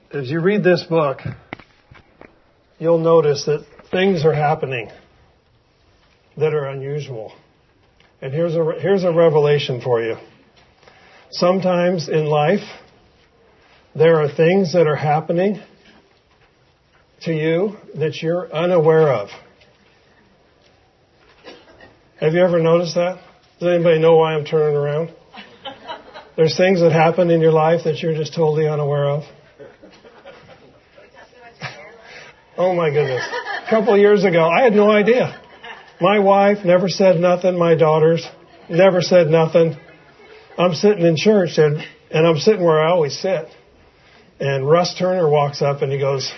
as you read this book, you'll notice that things are happening that are unusual. And here's a revelation for you. Sometimes in life, there are things that are happening to you that you're unaware of. Have you ever noticed that? Does anybody know why I'm turning around? There's things that happen in your life that you're just totally unaware of. Oh my goodness. A couple of years ago, I had no idea. My wife never said nothing. My daughters never said nothing. I'm sitting in church and I'm sitting where I always sit. And Russ Turner walks up and he goes,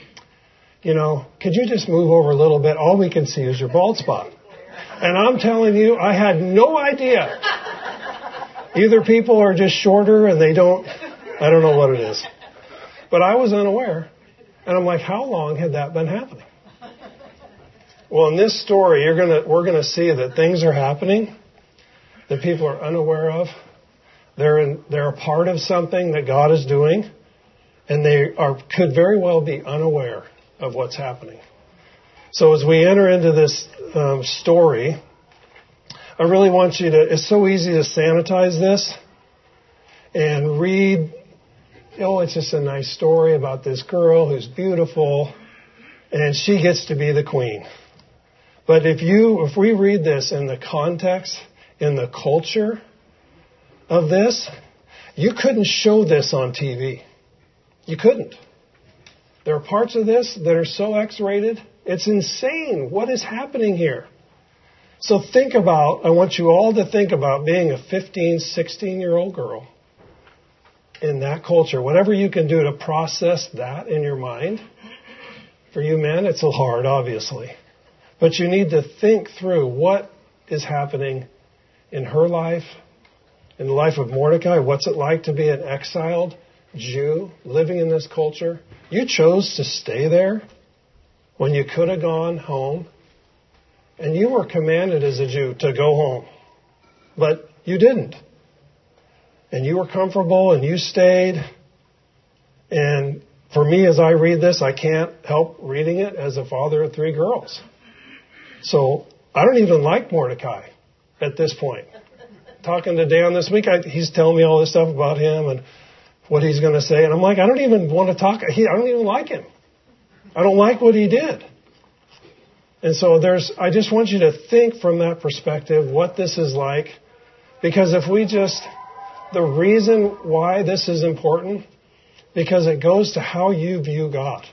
could you just move over a little bit? All we can see is your bald spot. And I'm telling you, I had no idea. Either people are just shorter and I don't know what it is. But I was unaware. And I'm like, how long had that been happening? Well, in this story, we're going to see that things are happening that people are unaware of. They're a part of something that God is doing, and could very well be unaware of what's happening. So as we enter into this story, I really want you to, it's so easy to sanitize this and read, it's just a nice story about this girl who's beautiful and she gets to be the queen. But if we read this in the context, in the culture of this, you couldn't show this on TV. You couldn't. There are parts of this that are so X-rated, it's insane. What is happening here? So I want you all to think about being a 15, 16-year-old girl in that culture. Whatever you can do to process that in your mind. For you men, it's a little hard, obviously. But you need to think through what is happening in her life, in the life of Mordecai. What's it like to be an exiled Jew living in this culture? You chose to stay there when you could have gone home. And you were commanded as a Jew to go home. But you didn't. And you were comfortable and you stayed. And for me, as I read this, I can't help reading it as a father of 3 girls. So I don't even like Mordecai at this point. Talking to Dan this week, he's telling me all this stuff about him and what he's going to say. And I'm like, I don't even want to talk. I don't even like him. I don't like what he did. And so I just want you to think from that perspective what this is like. Because the reason why this is important, because it goes to how you view God.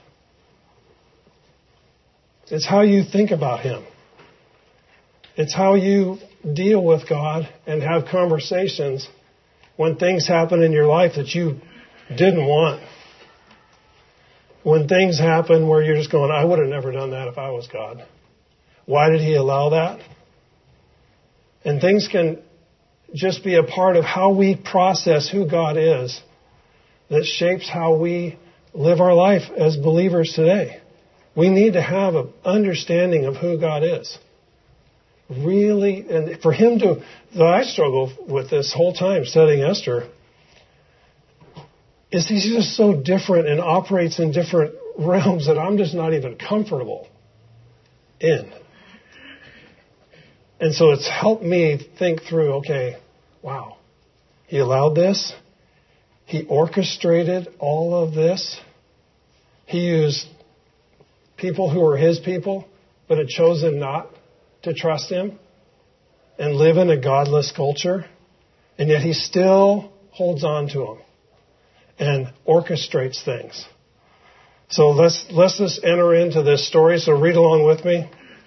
It's how you think about Him. It's how you deal with God and have conversations when things happen in your life that you didn't want. When things happen where you're just going, I would have never done that if I was God. Why did He allow that? And things can just be a part of how we process who God is that shapes how we live our life as believers today. We need to have an understanding of who God is. Really, and for Him I struggle with this whole time studying Esther, is He's just so different and operates in different realms that I'm just not even comfortable in. And so it's helped me think through, okay, wow, He allowed this. He orchestrated all of this. He used people who were His people, but had chosen not to trust Him and live in a godless culture. And yet He still holds on to them and orchestrates things. So let's just enter into this story. So read along with me.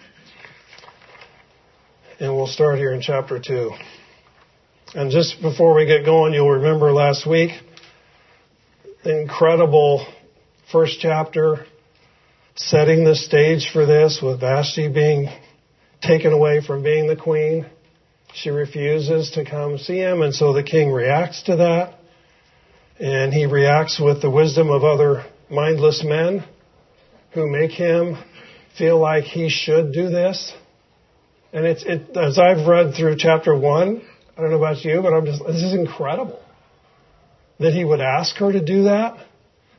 And we'll start here in chapter 2. And just before we get going, you'll remember last week, the incredible first chapter, setting the stage for this with Vashti being taken away from being the queen. She refuses to come see him, and so the king reacts to that. And he reacts with the wisdom of other mindless men who make him feel like he should do this. And as I've read through chapter 1, I don't know about you, but this is incredible that he would ask her to do that.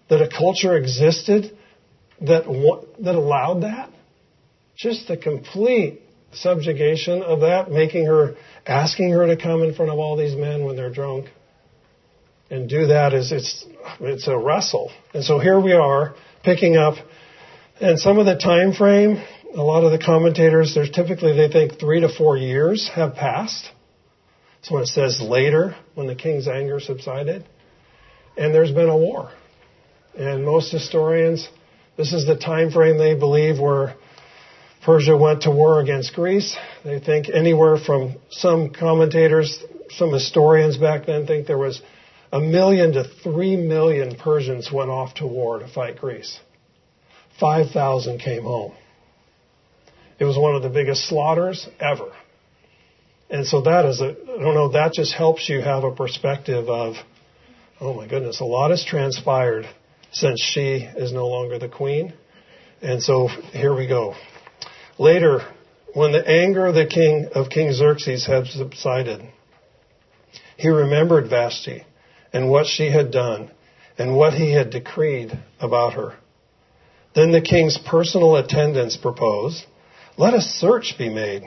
that a culture existed that allowed that? Just the complete subjugation of that, asking her to come in front of all these men when they're drunk. And do that it's a wrestle. And so here we are picking up, and some of the time frame, a lot of the commentators, they think 3 to 4 years have passed. So it says later, when the king's anger subsided, and there's been a war. And most historians, this is the time frame they believe where Persia went to war against Greece. They think anywhere from, some commentators, some historians back then think there was 1 million to 3 million Persians went off to war to fight Greece. 5,000 came home. It was one of the biggest slaughters ever. And so that just helps you have a perspective of, oh my goodness, a lot has transpired since she is no longer the queen. And so here we go. Later, when the anger of King Xerxes had subsided, he remembered Vashti and what she had done and what he had decreed about her. Then the king's personal attendants proposed, let a search be made.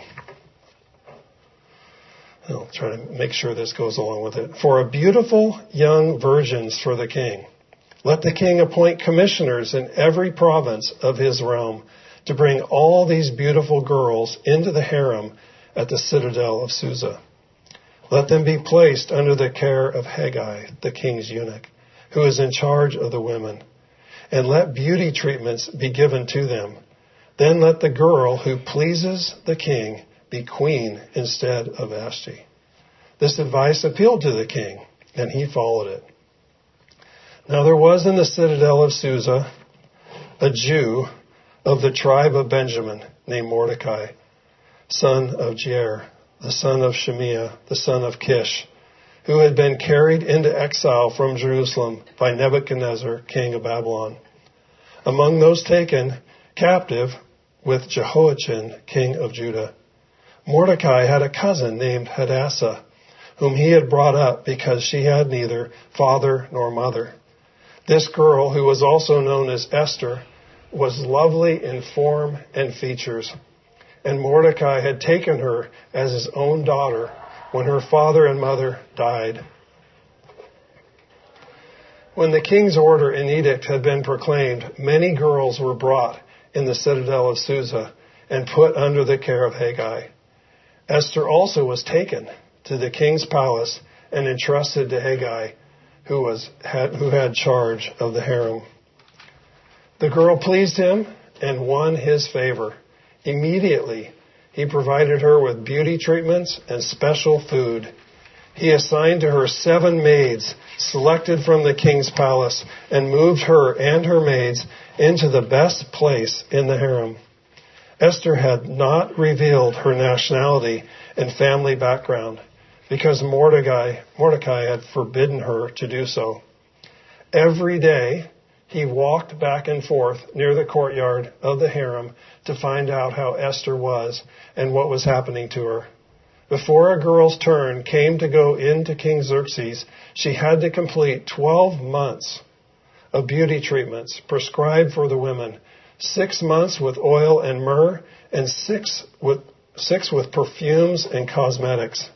I'll try to make sure this goes along with it. For a beautiful young virgins for the king. Let the king appoint commissioners in every province of his realm to bring all these beautiful girls into the harem at the citadel of Susa. Let them be placed under the care of Hegai, the king's eunuch, who is in charge of the women. And let beauty treatments be given to them. Then let the girl who pleases the king be queen instead of Vashti. This advice appealed to the king, and he followed it. Now there was in the citadel of Susa a Jew of the tribe of Benjamin named Mordecai, son of Jair, the son of Shemiah, the son of Kish, who had been carried into exile from Jerusalem by Nebuchadnezzar, king of Babylon. Among those taken captive with Jehoiachin, king of Judah, Mordecai had a cousin named Hadassah, whom he had brought up because she had neither father nor mother. This girl, who was also known as Esther, was lovely in form and features, and Mordecai had taken her as his own daughter when her father and mother died. When the king's order and edict had been proclaimed, many girls were brought in the citadel of Susa and put under the care of Hegai. Esther also was taken to the king's palace and entrusted to Hegai, who had charge of the harem. The girl pleased him and won his favor. Immediately, he provided her with beauty treatments and special food. He assigned to her 7 maids selected from the king's palace and moved her and her maids into the best place in the harem. Esther had not revealed her nationality and family background because Mordecai had forbidden her to do so. Every day, he walked back and forth near the courtyard of the harem to find out how Esther was and what was happening to her. Before a girl's turn came to go into King Xerxes, she had to complete 12 months of beauty treatments prescribed for the women, 6 months with oil and myrrh, and 6 with perfumes and cosmetics.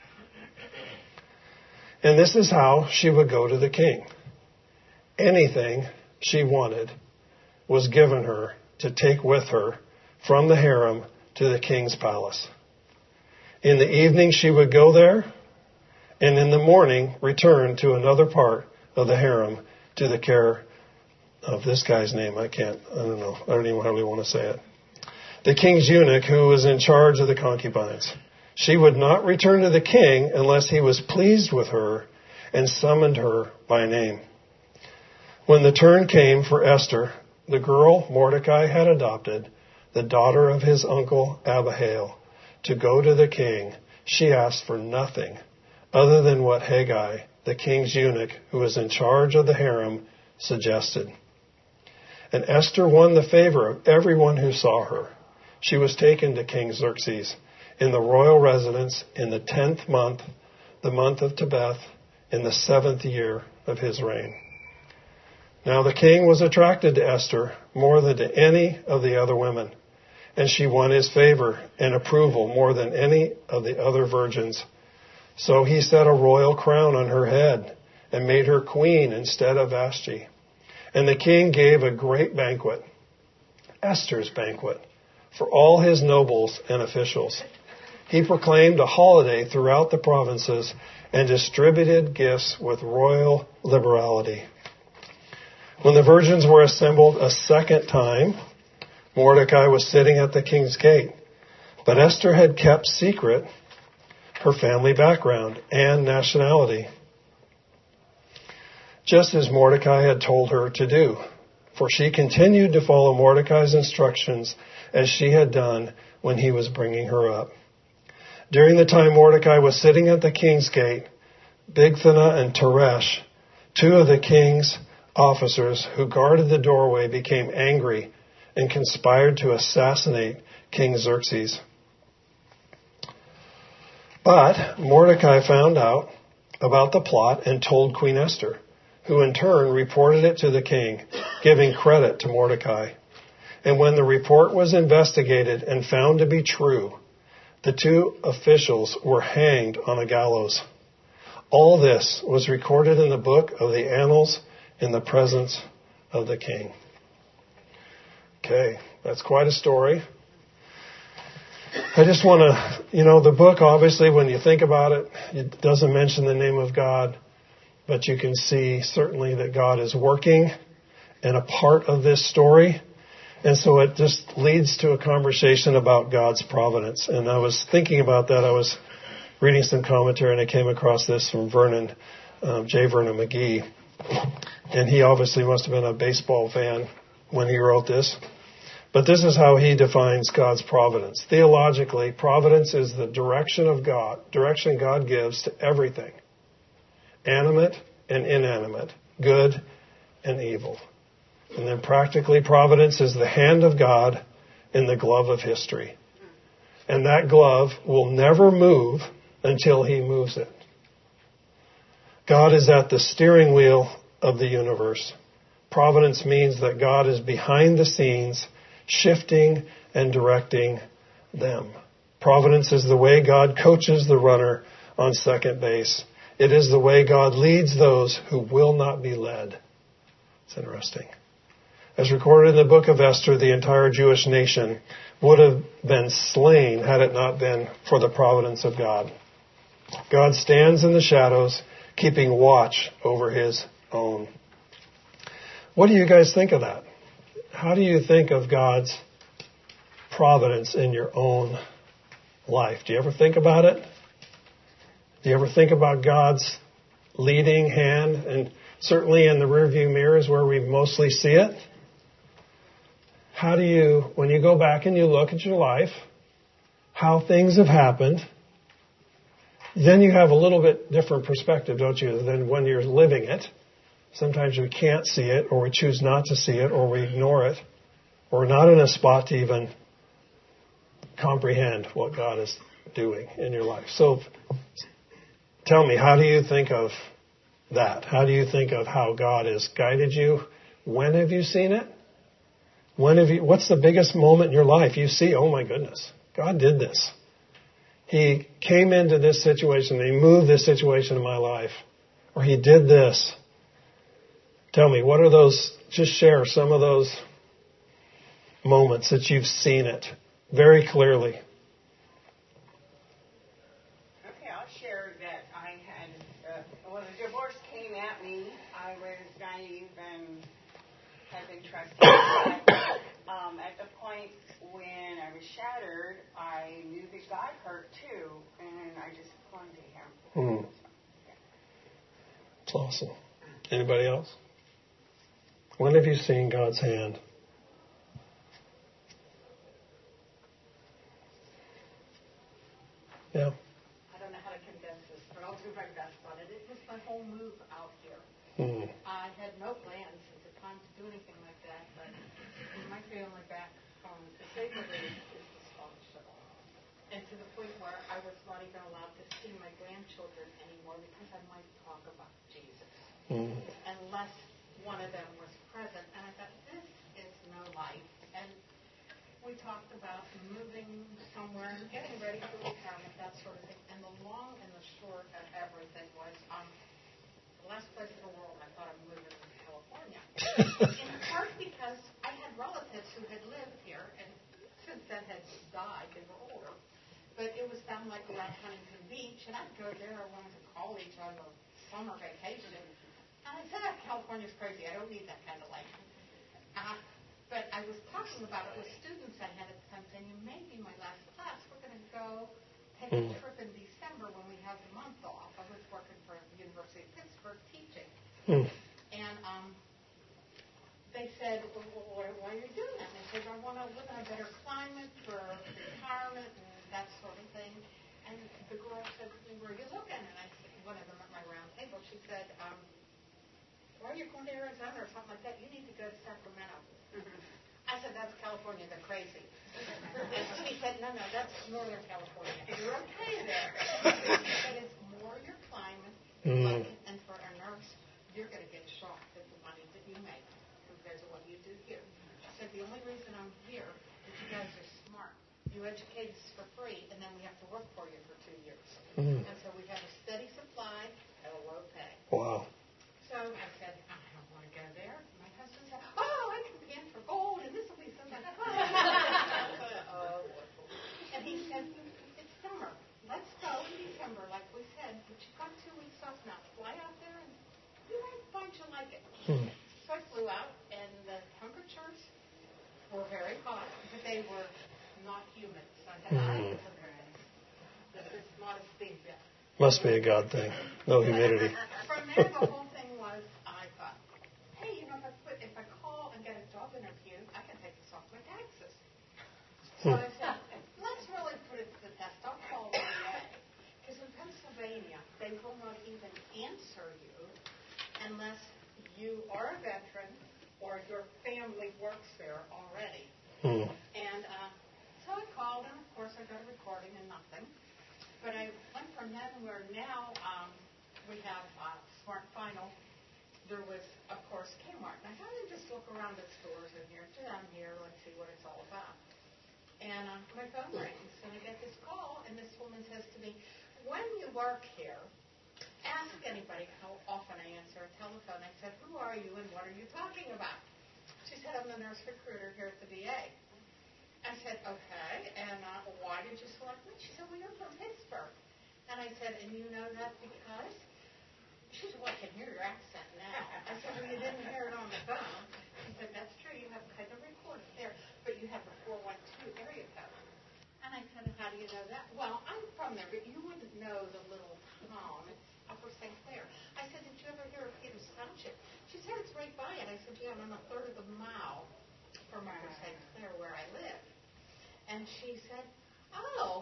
And this is how she would go to the king. Anything she wanted was given her to take with her from the harem to the king's palace. In the evening she would go there, and in the morning return to another part of the harem to the care of this guy's name. I don't even really want to say it. The king's eunuch, who was in charge of the concubines. She would not return to the king unless he was pleased with her and summoned her by name. When the turn came for Esther, the girl Mordecai had adopted, the daughter of his uncle Abihail, to go to the king, she asked for nothing other than what Hegai, the king's eunuch who was in charge of the harem, suggested. And Esther won the favor of everyone who saw her. She was taken to King Xerxes in the royal residence in the 10th month, the month of Tebeth, in the 7th year of his reign. Now the king was attracted to Esther more than to any of the other women, and she won his favor and approval more than any of the other virgins. So he set a royal crown on her head and made her queen instead of Vashti. And the king gave a great banquet, Esther's banquet, for all his nobles and officials. He proclaimed a holiday throughout the provinces and distributed gifts with royal liberality. When the virgins were assembled a second time, Mordecai was sitting at the king's gate. But Esther had kept secret her family background and nationality, just as Mordecai had told her to do. For she continued to follow Mordecai's instructions as she had done when he was bringing her up. During the time Mordecai was sitting at the king's gate, Bigthana and Teresh, two of the king's officers who guarded the doorway, became angry and conspired to assassinate King Xerxes. But Mordecai found out about the plot and told Queen Esther, who in turn reported it to the king, giving credit to Mordecai. And when the report was investigated and found to be true, the two officials were hanged on a gallows. All this was recorded in the book of the annals in the presence of the king. Okay, that's quite a story. I just want to, the book, obviously, when you think about it, it doesn't mention the name of God, but you can see certainly that God is working and a part of this story. And so it just leads to a conversation about God's providence. And I was thinking about that. I was reading some commentary and I came across this from J. Vernon McGee. And he obviously must have been a baseball fan when he wrote this. But this is how he defines God's providence. Theologically, providence is the direction God gives to everything, animate and inanimate, good and evil. And then practically, providence is the hand of God in the glove of history. And that glove will never move until he moves it. God is at the steering wheel of the universe. Providence means that God is behind the scenes, shifting and directing them. Providence is the way God coaches the runner on second base. It is the way God leads those who will not be led. It's interesting. As recorded in the book of Esther, the entire Jewish nation would have been slain had it not been for the providence of God. God stands in the shadows, keeping watch over his own. What do you guys think of that? How do you think of God's providence in your own life? Do you ever think about it? Do you ever think about God's leading hand? And certainly in the rearview mirror is where we mostly see it. How do you, when you go back and you look at your life, how things have happened, then you have a little bit different perspective, don't you, than when you're living it. Sometimes we can't see it, or we choose not to see it, or we ignore it, or we're not in a spot to even comprehend what God is doing in your life. So tell me, how do you think of that? How do you think of how God has guided you? When have you seen it? What's the biggest moment in your life you see, oh my goodness, God did this. He came into this situation, He moved this situation in my life, or He did this. Tell me, what are those, just share some of those moments that you've seen it very clearly. Okay, I'll share that I had, when the divorce came at me, I was naive and had been trusting. At the point when I was shattered, I knew that God hurt too, and I just clung to Him. It's awesome. Anybody else? When have you seen God's hand? Yeah. I don't know how to condense this, but I'll do my best on it. It was my whole move out here. I had no plans at the time to do anything like that, but my family back from the disabled age is dysfunctional. And to the point where I was not even allowed to see my grandchildren anymore because I might talk about Jesus. Unless one of them was moving somewhere, getting ready for retirement, that sort of thing. And the long and the short of everything was, the last place in the world I thought of moving was California. In part because I had relatives who had lived here, and since then had died, they were older. But it was down like around Huntington Beach, and I'd go there. I went to college on a summer vacation. And I said, California's crazy. I don't need that kind of life. But I was talking about it with students I had at the time, saying, maybe my last class, we're going to go take a trip in December when we have the month off. I was working for the University of Pittsburgh teaching. And they said, well, why are you doing that? And I said, I want to live in a better climate for retirement and that sort of thing. And the girl said, where are you looking? And I said, one of them at my round table, she said, why are you going to Arizona or something like that? You need to go to Sacramento. I said, that's California. They're crazy. And she said, no, that's Northern California. You're okay there. She said, it's more your climate, and for a nurse, you're going to get shocked at the money that you make compared to what you do here. She said, the only reason I'm here is you guys are smart. You educate us for free, and then we have to work for you for 2 years. And so we have a steady supply at a low pay. Wow. So I said, I don't want to go there. My husband said, I can pan for gold, and this will be something. And he said, it's summer. Let's go in December, like we said. But you've got 2 weeks off now. Fly out there, and you might find you like it. So I flew out, and the temperatures were very hot, but they were not humid. So I said, this is not a steam pit. Must be a God thing. No humidity. From there, the whole thing was, I thought, hey, if I call and get a job interview, I can take this off my taxes. So I said, let's really put it to the test. I'll call the VA. Because in Pennsylvania, they will not even answer you unless you are a veteran or your family works there already. And so I called, and of course I got a recording and nothing. But I went from then where now we have Smart Final. There was, of course, Kmart. And I thought I'd just look around at stores in here. Down here, let's see what it's all about. And my phone rings, and I get this call, and this woman says to me, when you work here, ask anybody how often I answer a telephone. I said, who are you, and what are you talking about? She said, I'm the nurse recruiter here at the VA. I said, okay, and why did you select me? She said, well, you're from Pittsburgh. And I said, and you know that because? She said, well, I can hear your accent now. I said, well, you didn't hear it on the phone. She said, that's true, you have kind of recorded there, but you have a 412 area code. And I said, how do you know that? Well, I'm from there, but you wouldn't know the little town. It's Upper St. Clair. I said, did you ever hear of Peters Township? She said, it's right by it. I said, yeah, I'm a third of a mile from Upper St. Clair where I live. And she said, I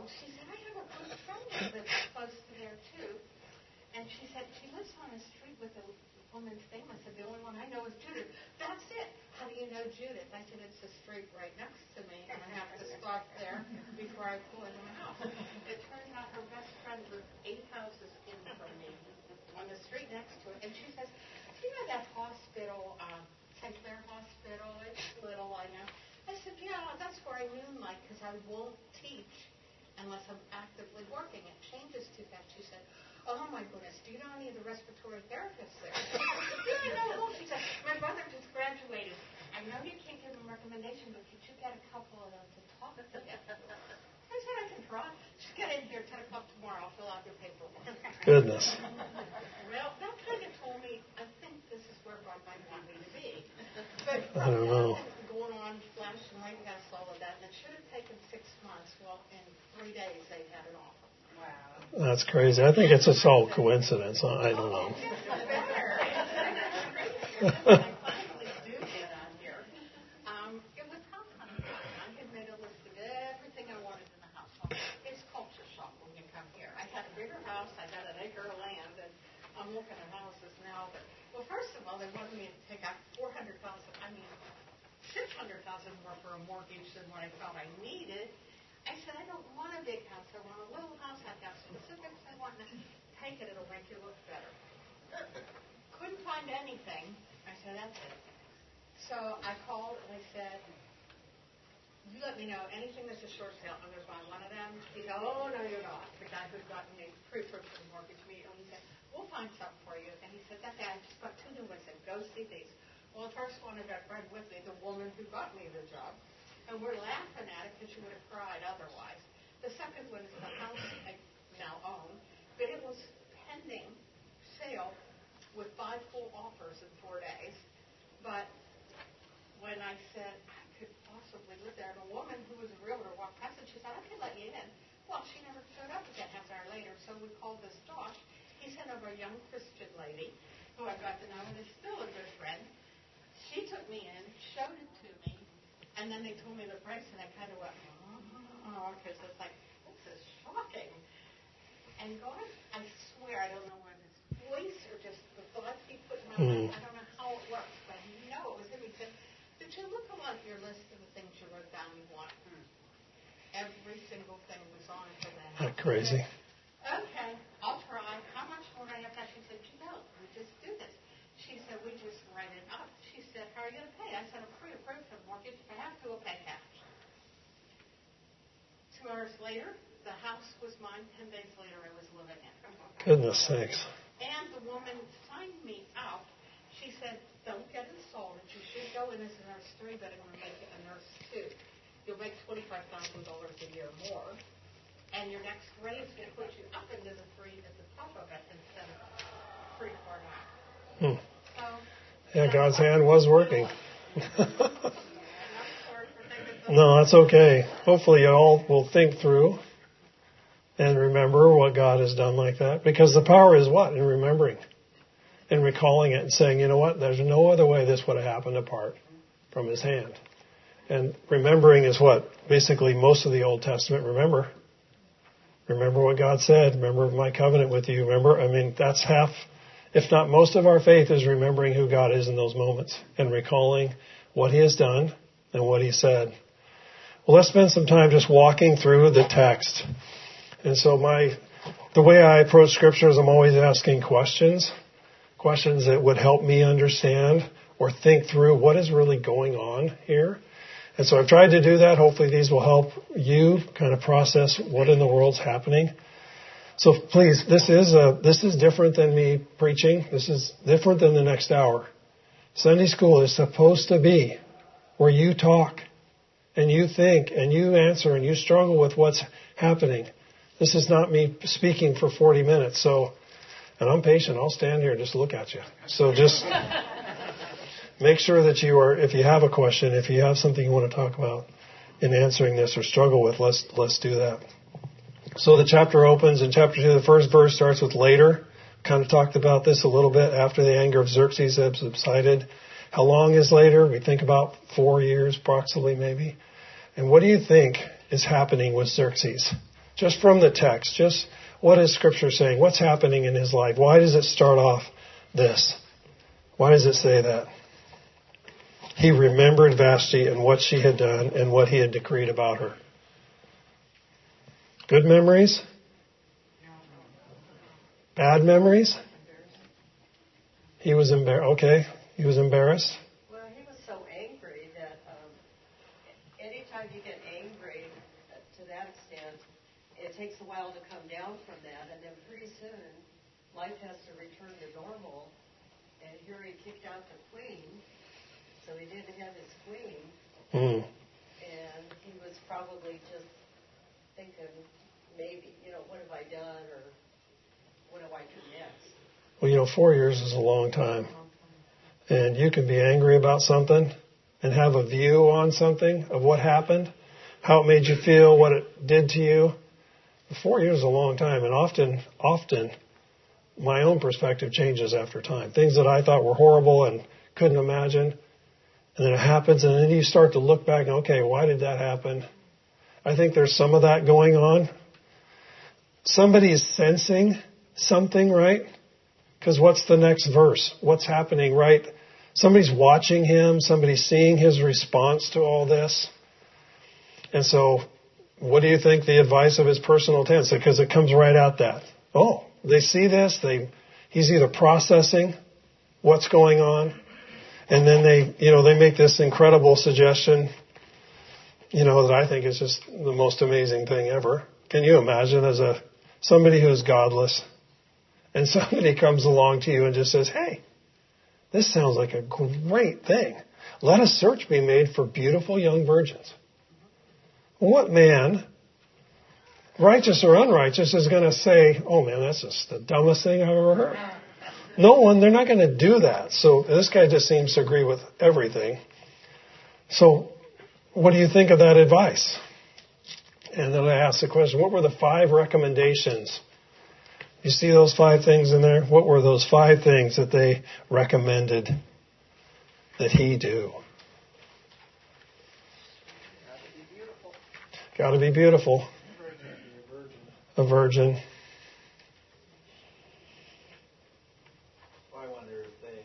have a good friend that lives close to there, too. And she said, she lives on a street with a woman's name. I said, the only one I know is Judith. That's it. How do you know Judith? I said, it's a street right next to me, and I have to stop there before I pull into my house. It turns out her best friend lives 8 houses in from me on the street next to it. And she says, do you know that hospital, St. Clair Hospital? It's little, I know. I said, yeah, that's where I moonlight because I won't teach unless I'm actively working. It changes to that. She said, oh, my goodness, do you know any of the respiratory therapists there? Yeah, no. She said, my brother just graduated. I know you can't give him a recommendation, but could you get a couple of them to talk to him? I said, I can try. Just get in here 10 o'clock tomorrow. I'll fill out your paperwork. Goodness. Well, that kind of told me, I think this is where God might want me to be. But I don't know. Going on, flash and light past all of that, and it should have taken 6 months. Well, in 3 days, they had an offer. Wow. That's crazy. I think it's just all coincidence. I don't know. I finally do get on here. It was house hunting. I had made a list of everything I wanted in the house. It's culture shock when you come here. I had a bigger house. I had an acre of land, and I'm looking at houses now. But, well, first of all, they wanted me to take out $400,000. I mean, $600,000 more for a mortgage than what I thought I needed. I said, I don't want a big house. I want a little house. I've got specifics I want to take it. It'll make you look better. Couldn't find anything. I said, that's it. So I called and I said, you let me know anything that's a short sale, I'm going to buy one of them. He said, oh, no, you're not. The guy who'd gotten a pre-approved mortgage immediately said, we'll find something for you. And he said, that guy, I just got 2 new ones. I said, go see these. Well, the first one I got right with me, the woman who got me the job. And we're laughing at it because she would have cried otherwise. The second one is the house I now own, but it was pending sale with 5 full offers in 4 days. But when I said I could possibly live there, and a woman who was a realtor walked past and she said, I could let you in. Well, she never showed up again half an hour later, so we called this Josh. He sent over a young Christian lady who I got to know and is still a good friend. She took me in, showed it to me, and then they told me the price, and I kind of went, oh, because it's like, this is shocking. And God, I swear, I don't know whether it's voice or just the thoughts he put in my mind. I don't know how it works, but I know it was him. He said, did you look along your list of the things you wrote down you want? Every single thing was on for that. Not crazy. Okay, I'll try. How much will I have? She said, you don't. We just do this. She said, we just write it up. She said, how are you going to pay? I said, I'm pre-approved for the mortgage. If I have to, we'll pay cash. 2 hours later, the house was mine. 10 days later, I was living in it. Goodness sakes. And the woman signed me out. She said, don't get insulted. You should go in as a nurse 3, but I'm going to make it a nurse 2. You'll make $25,000 a year more. And your next raise will put you up into the 3 at the top of it instead of 3 for now. So, yeah, God's hand was working. No, that's okay. Hopefully you all will think through and remember what God has done like that. Because the power is what? In remembering. And recalling it and saying, you know what? There's no other way this would have happened apart from His hand. And remembering is what? Basically most of the Old Testament, remember. Remember what God said. Remember my covenant with you. Remember, that's half, if not most of our faith is remembering who God is in those moments and recalling what He has done and what He said. Well, let's spend some time just walking through the text. And so the way I approach Scripture is I'm always asking questions that would help me understand or think through what is really going on here. And so I've tried to do that. Hopefully these will help you kind of process what in the world's happening. So please, this is different than me preaching. This is different than the next hour. Sunday school is supposed to be where you talk and you think and you answer and you struggle with what's happening. This is not me speaking for 40 minutes. And I'm patient. I'll stand here and just look at you. So just make sure that you are, if you have a question, if you have something you want to talk about in answering this or struggle with, let's do that. So the chapter opens in chapter 2. The first verse starts with later. Kind of talked about this a little bit after the anger of Xerxes had subsided. How long is later? We think about 4 years approximately maybe. And what do you think is happening with Xerxes? Just from the text, just what is Scripture saying? What's happening in his life? Why does it start off this? Why does it say that? He remembered Vashti and what she had done and what he had decreed about her. Good memories? Bad memories? He was embarrassed. Okay, he was embarrassed. Well, he was so angry that anytime you get angry to that extent, it takes a while to come down from that, and then pretty soon life has to return to normal. And here he kicked out the queen, so he didn't have his queen, and he was probably just thinking, maybe, what have I done, or what do I do next? Well, 4 years is a long time. And you can be angry about something and have a view on something of what happened, how it made you feel, what it did to you. 4 years is a long time, and often my own perspective changes after time. Things that I thought were horrible and couldn't imagine, and then it happens, and then you start to look back and, okay, why did that happen? I think there's some of that going on. Somebody is sensing something, right? Because what's the next verse? What's happening, right? Somebody's watching him. Somebody's seeing his response to all this. And so what do you think the advice of his personal tense? Because it comes right out that. Oh, they see this. He's either processing what's going on, and then they make this incredible suggestion. that I think is just the most amazing thing ever. Can you imagine as somebody who is godless and somebody comes along to you and just says, hey, this sounds like a great thing. Let a search be made for beautiful young virgins. What man, righteous or unrighteous, is going to say, oh man, that's just the dumbest thing I've ever heard? No one, they're not going to do that. So this guy just seems to agree with everything. So what do you think of that advice? And then I asked the question, what were the 5 recommendations? You see those 5 things in there? What were those 5 things that they recommended that he do? Got to be beautiful. A virgin. I wonder if they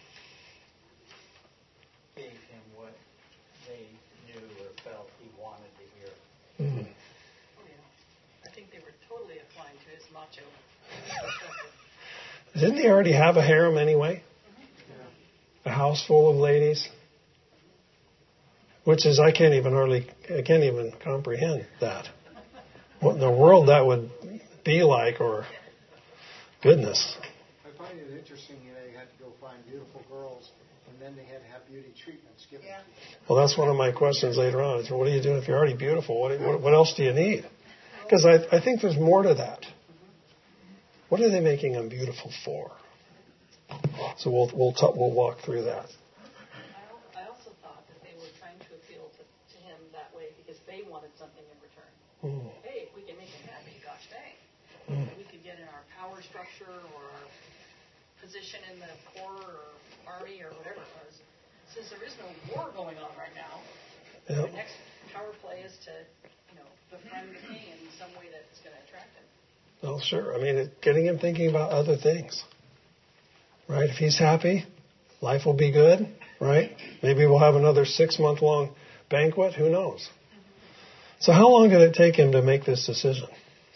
gave him what they knew or felt he wanted to hear. Mm-hmm. Oh, yeah. I think they were totally applying to his macho. Didn't he already have a harem anyway? A house full of ladies? Which is, I can't even comprehend that. What in the world that would be like, or goodness. I find it interesting they had to go find beautiful girls, and then they had to have beauty treatments given to them. Well, that's one of my questions later on. Is what are you doing if you're already beautiful? What else do you need? Because I think there's more to that. What are they making them beautiful for? So we'll walk through that. I also thought that they were trying to appeal to him that way because they wanted something in return. Mm. Hey, if we can make him happy, gosh dang. We could get in our power structure or our position in the Corps or Army or whatever it was. Since there is no war going on right now, Yep. the next power play is to, befriend the king in some way that's going to attract him. Well, sure. I mean, getting him thinking about other things. Right? If he's happy, life will be good. Right? Maybe we'll have another 6-month-long banquet. Who knows? So how long did it take him to make this decision?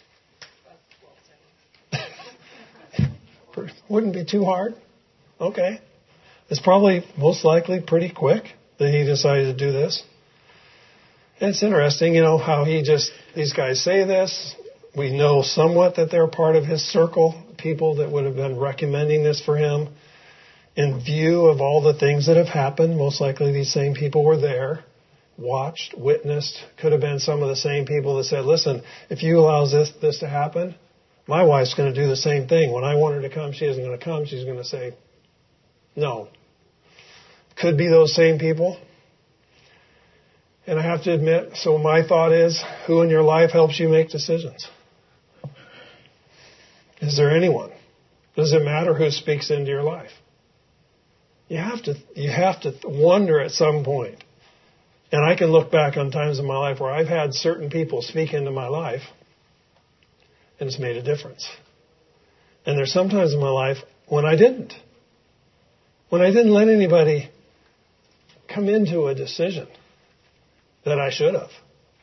About 12 seconds. Wouldn't be too hard. Okay. It's probably most likely pretty quick that he decided to do this. And it's interesting, how these guys say this. We know somewhat that they're part of his circle, people that would have been recommending this for him. In view of all the things that have happened, most likely these same people were there, watched, witnessed. Could have been some of the same people that said, listen, if you allow this to happen, my wife's going to do the same thing. When I want her to come, she isn't going to come. She's going to say, no. Could be those same people. And I have to admit, so my thought is, who in your life helps you make decisions? Is there anyone? Does it matter who speaks into your life? You have to wonder at some point. And I can look back on times in my life where I've had certain people speak into my life, and it's made a difference. And there's some times in my life when I didn't. When I didn't let anybody come into a decision that I should have.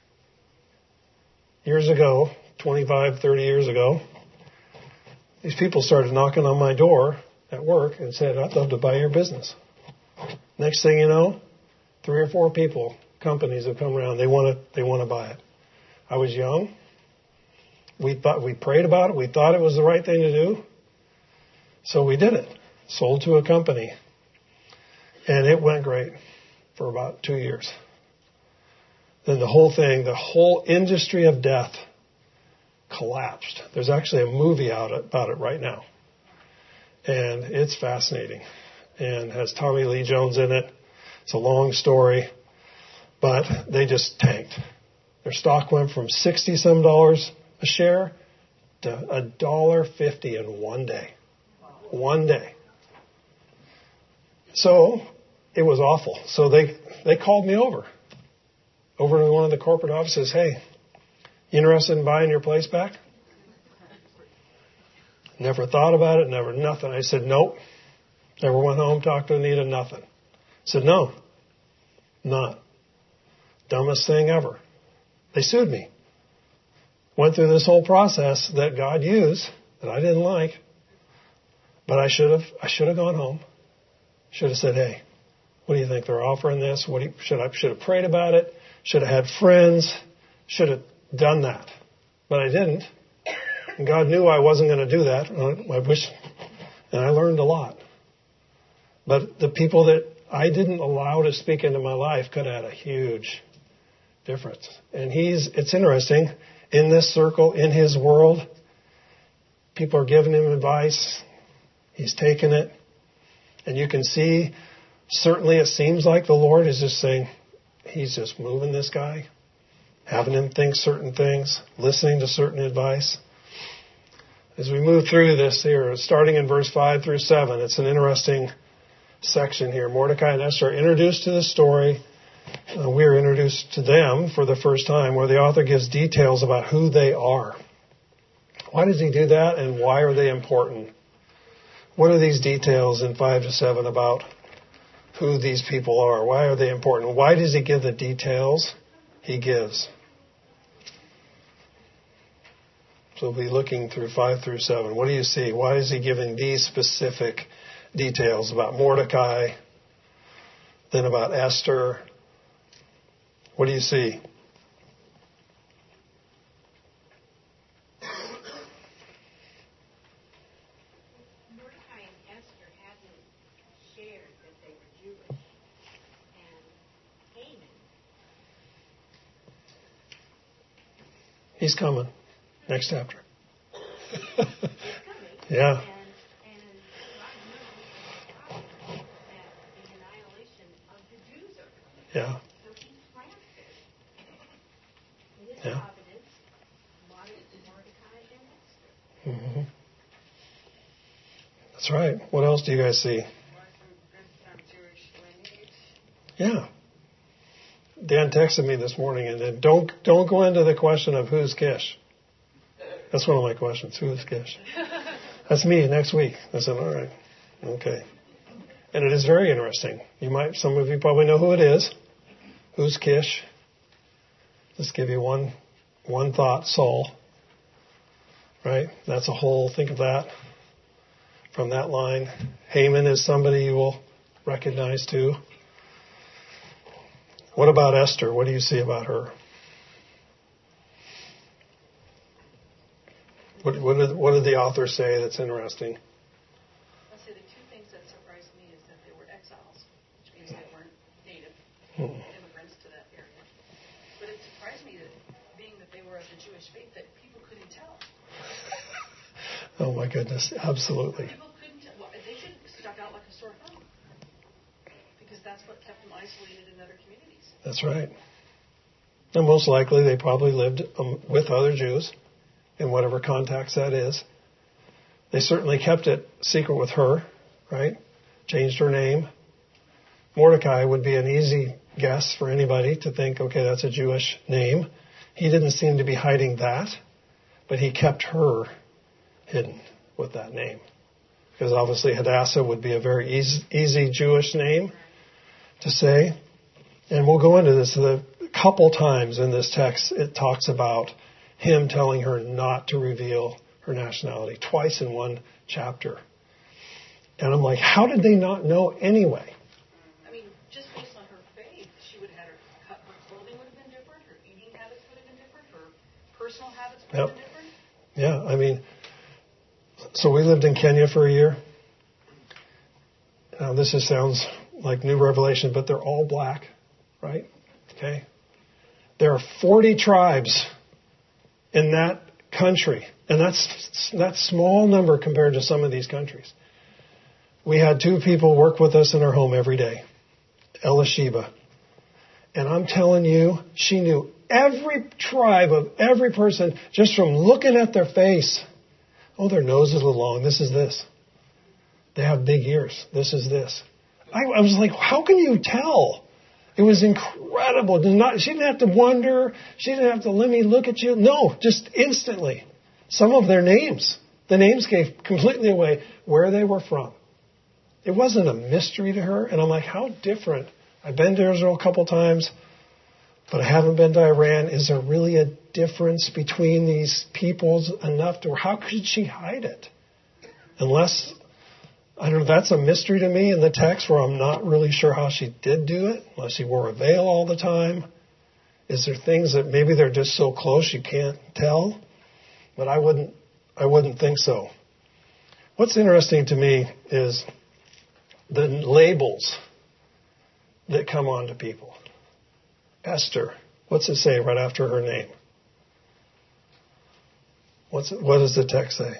Years ago, 25, 30 years ago, these people started knocking on my door at work and said, I'd love to buy your business. Next thing you know, 3 or 4 companies have come around. They want to buy it. I was young. We prayed about it. We thought it was the right thing to do. So we did it. Sold to a company. And it went great for about 2 years. Then the whole industry of death collapsed. There's actually a movie out about it right now. And it's fascinating. And has Tommy Lee Jones in it. It's a long story. But they just tanked. Their stock went from $60-some a share to $1.50 in one day. One day. So it was awful. So they called me over to one of the corporate offices. Hey, you interested in buying your place back? Never thought about it, nothing. I said, nope. Never went home, talked to Anita, nothing. I said, no, not. Dumbest thing ever. They sued me. Went through this whole process that God used that I didn't like. But I should have gone home. Should have said, hey, What do you think? They're offering this? Should have prayed about it? Should have had friends? Should have done that. But I didn't. And God knew I wasn't going to do that. I wish, and I learned a lot. But the people that I didn't allow to speak into my life could have had a huge difference. And it's interesting, in this circle, in his world, people are giving him advice. He's taken it. And you can see, certainly it seems like the Lord is just saying, he's just moving this guy, having him think certain things, listening to certain advice. As we move through this here, starting in verse 5 through 7, it's an interesting section here. Mordecai and Esther are introduced to the story. We are introduced to them for the first time, where the author gives details about who they are. Why does he do that, and why are they important? What are these details in 5 to 7 about who these people are? Why are they important? Why does he give the details he gives? So we'll be looking through 5 through 7. What do you see? Why is he giving these specific details about Mordecai, then about Esther? What do you see? Mordecai and Esther hadn't shared that they were Jewish, and Haman. He's coming. Next chapter. Coming. Yeah. And God knows that the annihilation of the Jews are coming. Yeah. So he planted in his Yeah. providence Mordecai and Esther. Mm-hmm. That's right. What else do you guys see? Jewish lineage. Yeah. Dan texted me this morning and then don't go into the question of who's Kish. That's one of my questions. Who is Kish? That's me next week. I said, all right. Okay. And it is very interesting. Some of you probably know who it is. Who's Kish? Just give you one thought, Saul. Right? That's a whole, think of that from that line. Haman is somebody you will recognize too. What about Esther? What do you see about her? What did the author say that's interesting? I'll say the two things that surprised me is that they were exiles, which means they weren't native immigrants to that area. But it surprised me that, being that they were of the Jewish faith, that people couldn't tell. Oh my goodness, absolutely. People couldn't tell. Well, they should have stuck out like a sore thumb, because that's what kept them isolated in other communities. That's right. And most likely they probably lived with other Jews, in whatever context that is. They certainly kept it secret with her, right? Changed her name. Mordecai would be an easy guess for anybody to think, okay, that's a Jewish name. He didn't seem to be hiding that, but he kept her hidden with that name. Because obviously Hadassah would be a very easy Jewish name to say. And we'll go into this a couple times in this text. It talks about him telling her not to reveal her nationality, twice in one chapter. And I'm like, how did they not know anyway? I mean, just based on her faith, she would have had her clothing would have been different, her eating habits would have been different, her personal habits would have been different. Yeah, I mean, so we lived in Kenya for a year. Now, this sounds like new revelation, but they're all black, right? Okay. There are 40 tribes in that country, and that's small number compared to some of these countries. We had 2 people work with us in our home every day, Elisheba. And I'm telling you, she knew every tribe of every person just from looking at their face. Oh, their nose is a little long. This is this. They have big ears. This is this. I was like, how can you tell? It was incredible. She didn't have to wonder. She didn't have to let me look at you. No, just instantly. Some of their names. The names gave completely away where they were from. It wasn't a mystery to her. And I'm like, how different. I've been to Israel a couple times, but I haven't been to Iran. Is there really a difference between these peoples enough to, how could she hide it? Unless I don't know, that's a mystery to me in the text where I'm not really sure how she did do it, unless she wore a veil all the time. Is there things that maybe they're just so close you can't tell? But I wouldn't think so. What's interesting to me is the labels that come on to people. Esther, what's it say right after her name? What does the text say?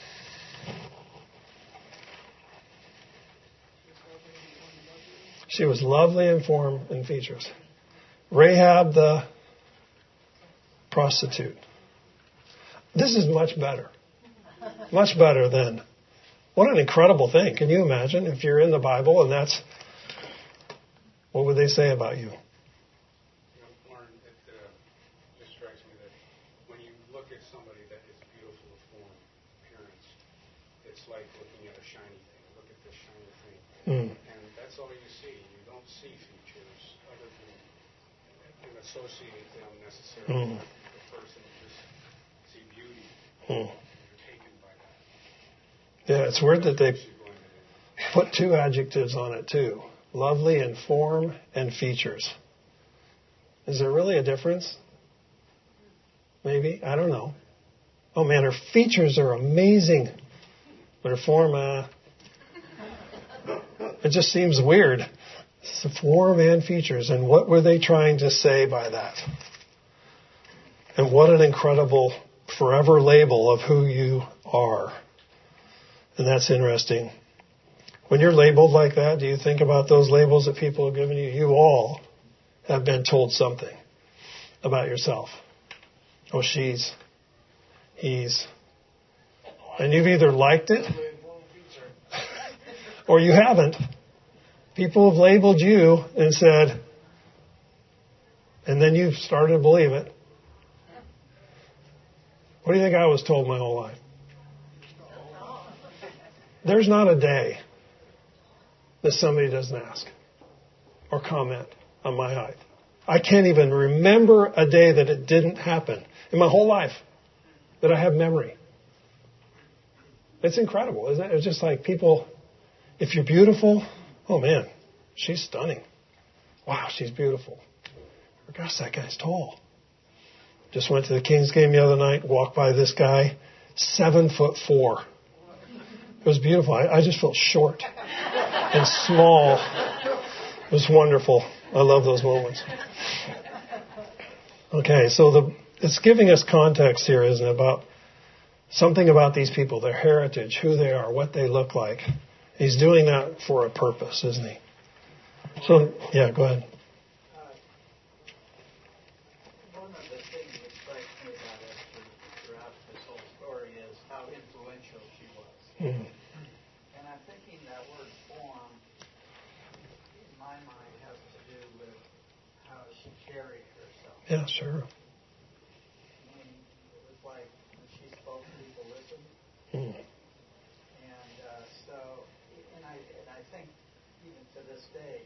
She was lovely in form and features. Rahab the prostitute. This is much better. Much better than... What an incredible thing. Can you imagine if you're in the Bible and that's... What would they say about you? Lauren, it just strikes me that when you look at somebody that is beautiful of form, appearance, it's like looking at a shiny thing. Look at this shiny thing. And that's all you see. You don't see features other than associate them necessarily with the person. You just see beauty. You're taken by that. Yeah, it's weird that they put two adjectives on it too. Lovely in form and features. Is there really a difference? Maybe. I don't know. Oh man, her features are amazing. But her form, it just seems weird. It's the form and features. And what were they trying to say by that? And what an incredible forever label of who you are. And that's interesting. When you're labeled like that, do you think about those labels that people have given you? You all have been told something about yourself. Oh, she's, he's. And you've either liked it or you haven't. People have labeled you and said, and then you've started to believe it. What do you think I was told my whole life? There's not a day that somebody doesn't ask or comment on my height. I can't even remember a day that it didn't happen in my whole life that I have memory. It's incredible, isn't it? It's just like people, if you're beautiful, oh man, she's stunning. Wow, she's beautiful. Or gosh, that guy's tall. Just went to the Kings game the other night, walked by this guy, 7'4". It was beautiful. I just felt short and small. It was wonderful. I love those moments. Okay, so it's giving us context here, isn't it, about something about these people, their heritage, who they are, what they look like. He's doing that for a purpose, isn't he? So, yeah, go ahead. One of the things that strikes me about Esther throughout this whole story is how influential she was. And I'm thinking that word form, in my mind, has to do with how she carried herself. Yeah, sure. I mean, it was like when she spoke, people listened. And I think even to this day,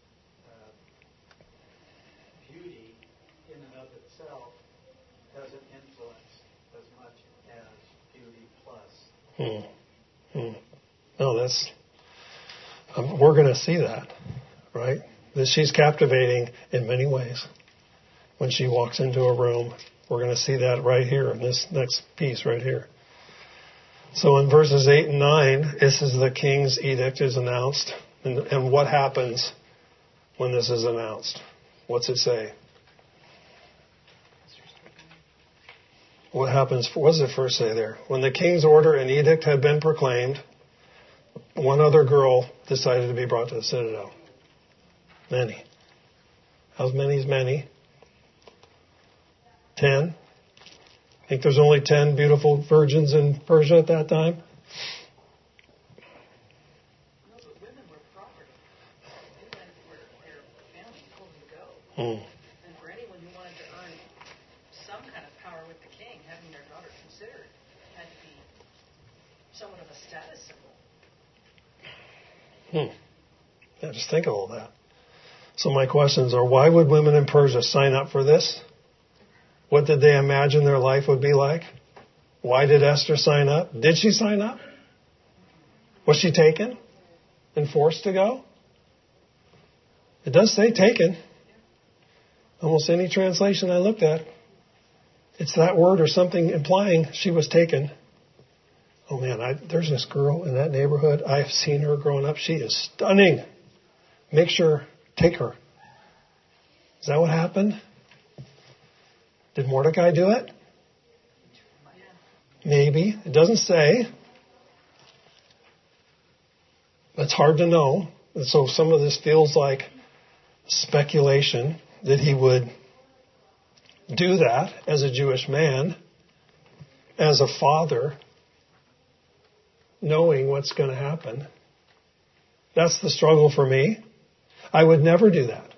beauty in and of itself doesn't influence as much as beauty plus. No, we're going to see that, right? That she's captivating in many ways. When she walks into a room, we're going to see that right here in this next piece right here. So in verses 8 and 9, this is the king's edict is announced. And what happens when this is announced? What's it say? What happens? What does it first say there? When the king's order and edict had been proclaimed, one other girl decided to be brought to the citadel. Many. How many is many? 10. Think there's only 10 beautiful virgins in Persia at that time? No, but women were property. They went where their family told them to go. And for anyone who wanted to earn some kind of power with the king, having their daughter considered had to be somewhat of a status symbol. Yeah, just think of all that. So my questions are, why would women in Persia sign up for this? What did they imagine their life would be like? Why did Esther sign up? Did she sign up? Was she taken and forced to go? It does say taken. Almost any translation I looked at, it's that word or something implying she was taken. Oh man, there's this girl in that neighborhood. I've seen her growing up. She is stunning. Make sure, take her. Is that what happened? Did Mordecai do it? Maybe. It doesn't say. It's hard to know. And so some of this feels like speculation that he would do that as a Jewish man, as a father, knowing what's going to happen. That's the struggle for me. I would never do that.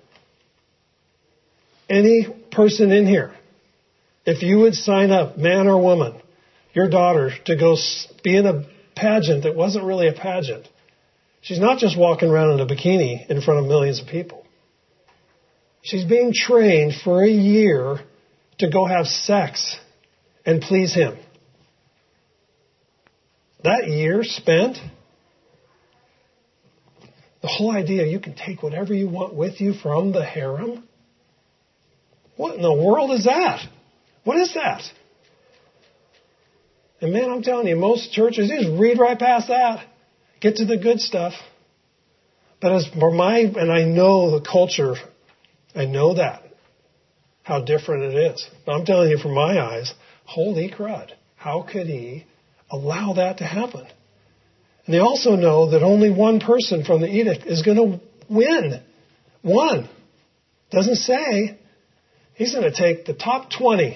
Any person in here, if you would sign up, man or woman, your daughter to go be in a pageant that wasn't really a pageant, she's not just walking around in a bikini in front of millions of people. She's being trained for a year to go have sex and please him. That year spent, the whole idea you can take whatever you want with you from the harem. What in the world is that? What is that? And man, I'm telling you, most churches, you just read right past that. Get to the good stuff. But as for and I know the culture, I know that, how different it is. But I'm telling you, from my eyes, holy crud. How could he allow that to happen? And they also know that only one person from the edict is going to win. One. Doesn't say. He's going to take the top 20.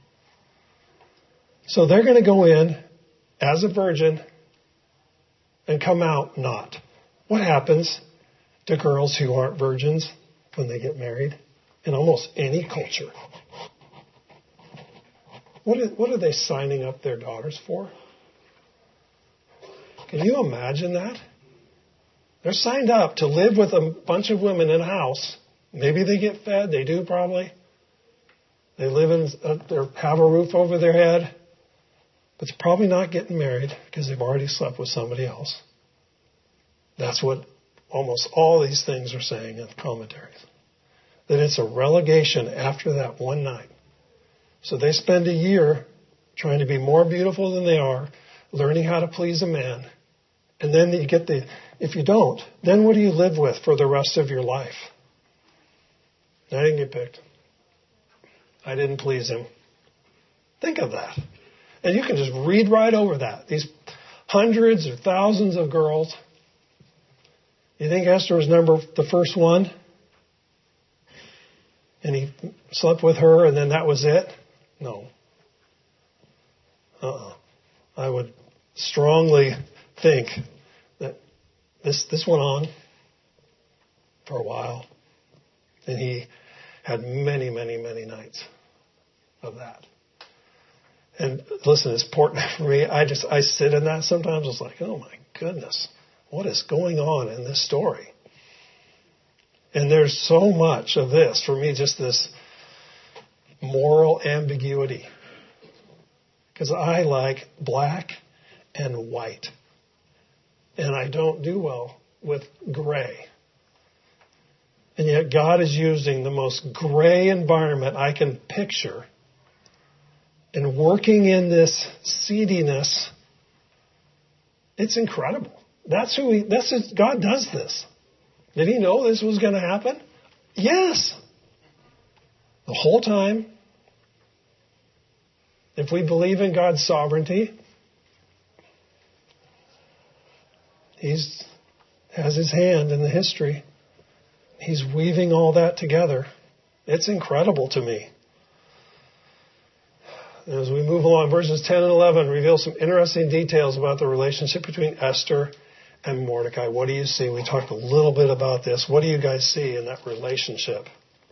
So they're going to go in as a virgin and come out not. What happens to girls who aren't virgins when they get married in almost any culture? What are they signing up their daughters for? Can you imagine that? They're signed up to live with a bunch of women in a house. Maybe they get fed. They do probably. They live they have a roof over their head. But they're probably not getting married because they've already slept with somebody else. That's what almost all these things are saying in the commentaries. That it's a relegation after that one night. So they spend a year trying to be more beautiful than they are, learning how to please a man. And then you get if you don't, then what do you live with for the rest of your life? I didn't get picked. I didn't please him. Think of that. And you can just read right over that. These hundreds or thousands of girls. You think Esther was the first one? And he slept with her and then that was it? No. I would strongly think that this went on for a while. And he had many, many, many nights of that. And listen, it's important for me. I sit in that sometimes. It's like, oh my goodness, what is going on in this story? And there's so much of this, for me, just this moral ambiguity. Because I like black and white. And I don't do well with gray. And yet God is using the most gray environment I can picture and working in this seediness. It's incredible. God does this. Did he know this was going to happen? Yes. The whole time. If we believe in God's sovereignty, he has his hand in the history. He's weaving all that together. It's incredible to me. As we move along, verses 10 and 11 reveal some interesting details about the relationship between Esther and Mordecai. What do you see? We talked a little bit about this. What do you guys see in that relationship?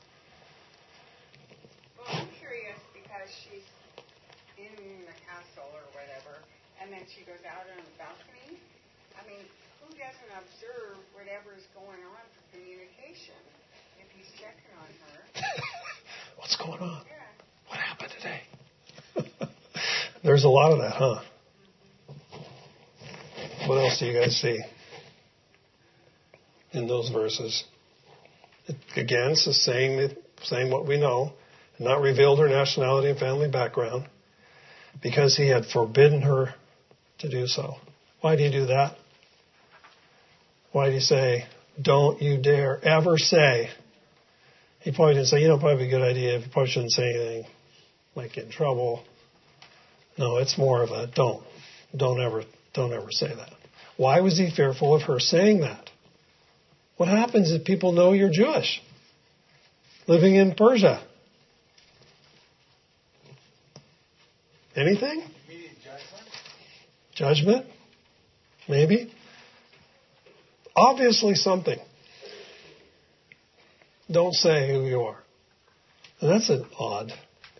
Well, I'm curious because she's in the castle or whatever, and then she goes out on the balcony. I mean, who doesn't observe whatever's going on for communication if he's checking on her? What's going on? Yeah. What happened today? There's a lot of that, huh? What else do you guys see in those verses? Again, it's just saying what we know, and not revealed her nationality and family background, because he had forbidden her to do so. Why do you do that? Why do you say, don't you dare ever say? He probably didn't say, probably a good idea. You probably shouldn't say anything. Might get in trouble. No, it's more of a don't ever say that. Why was he fearful of her saying that? What happens if people know you're Jewish, living in Persia? Anything? Immediate judgment? Judgment? Maybe. Obviously something. Don't say who you are. And that's an odd.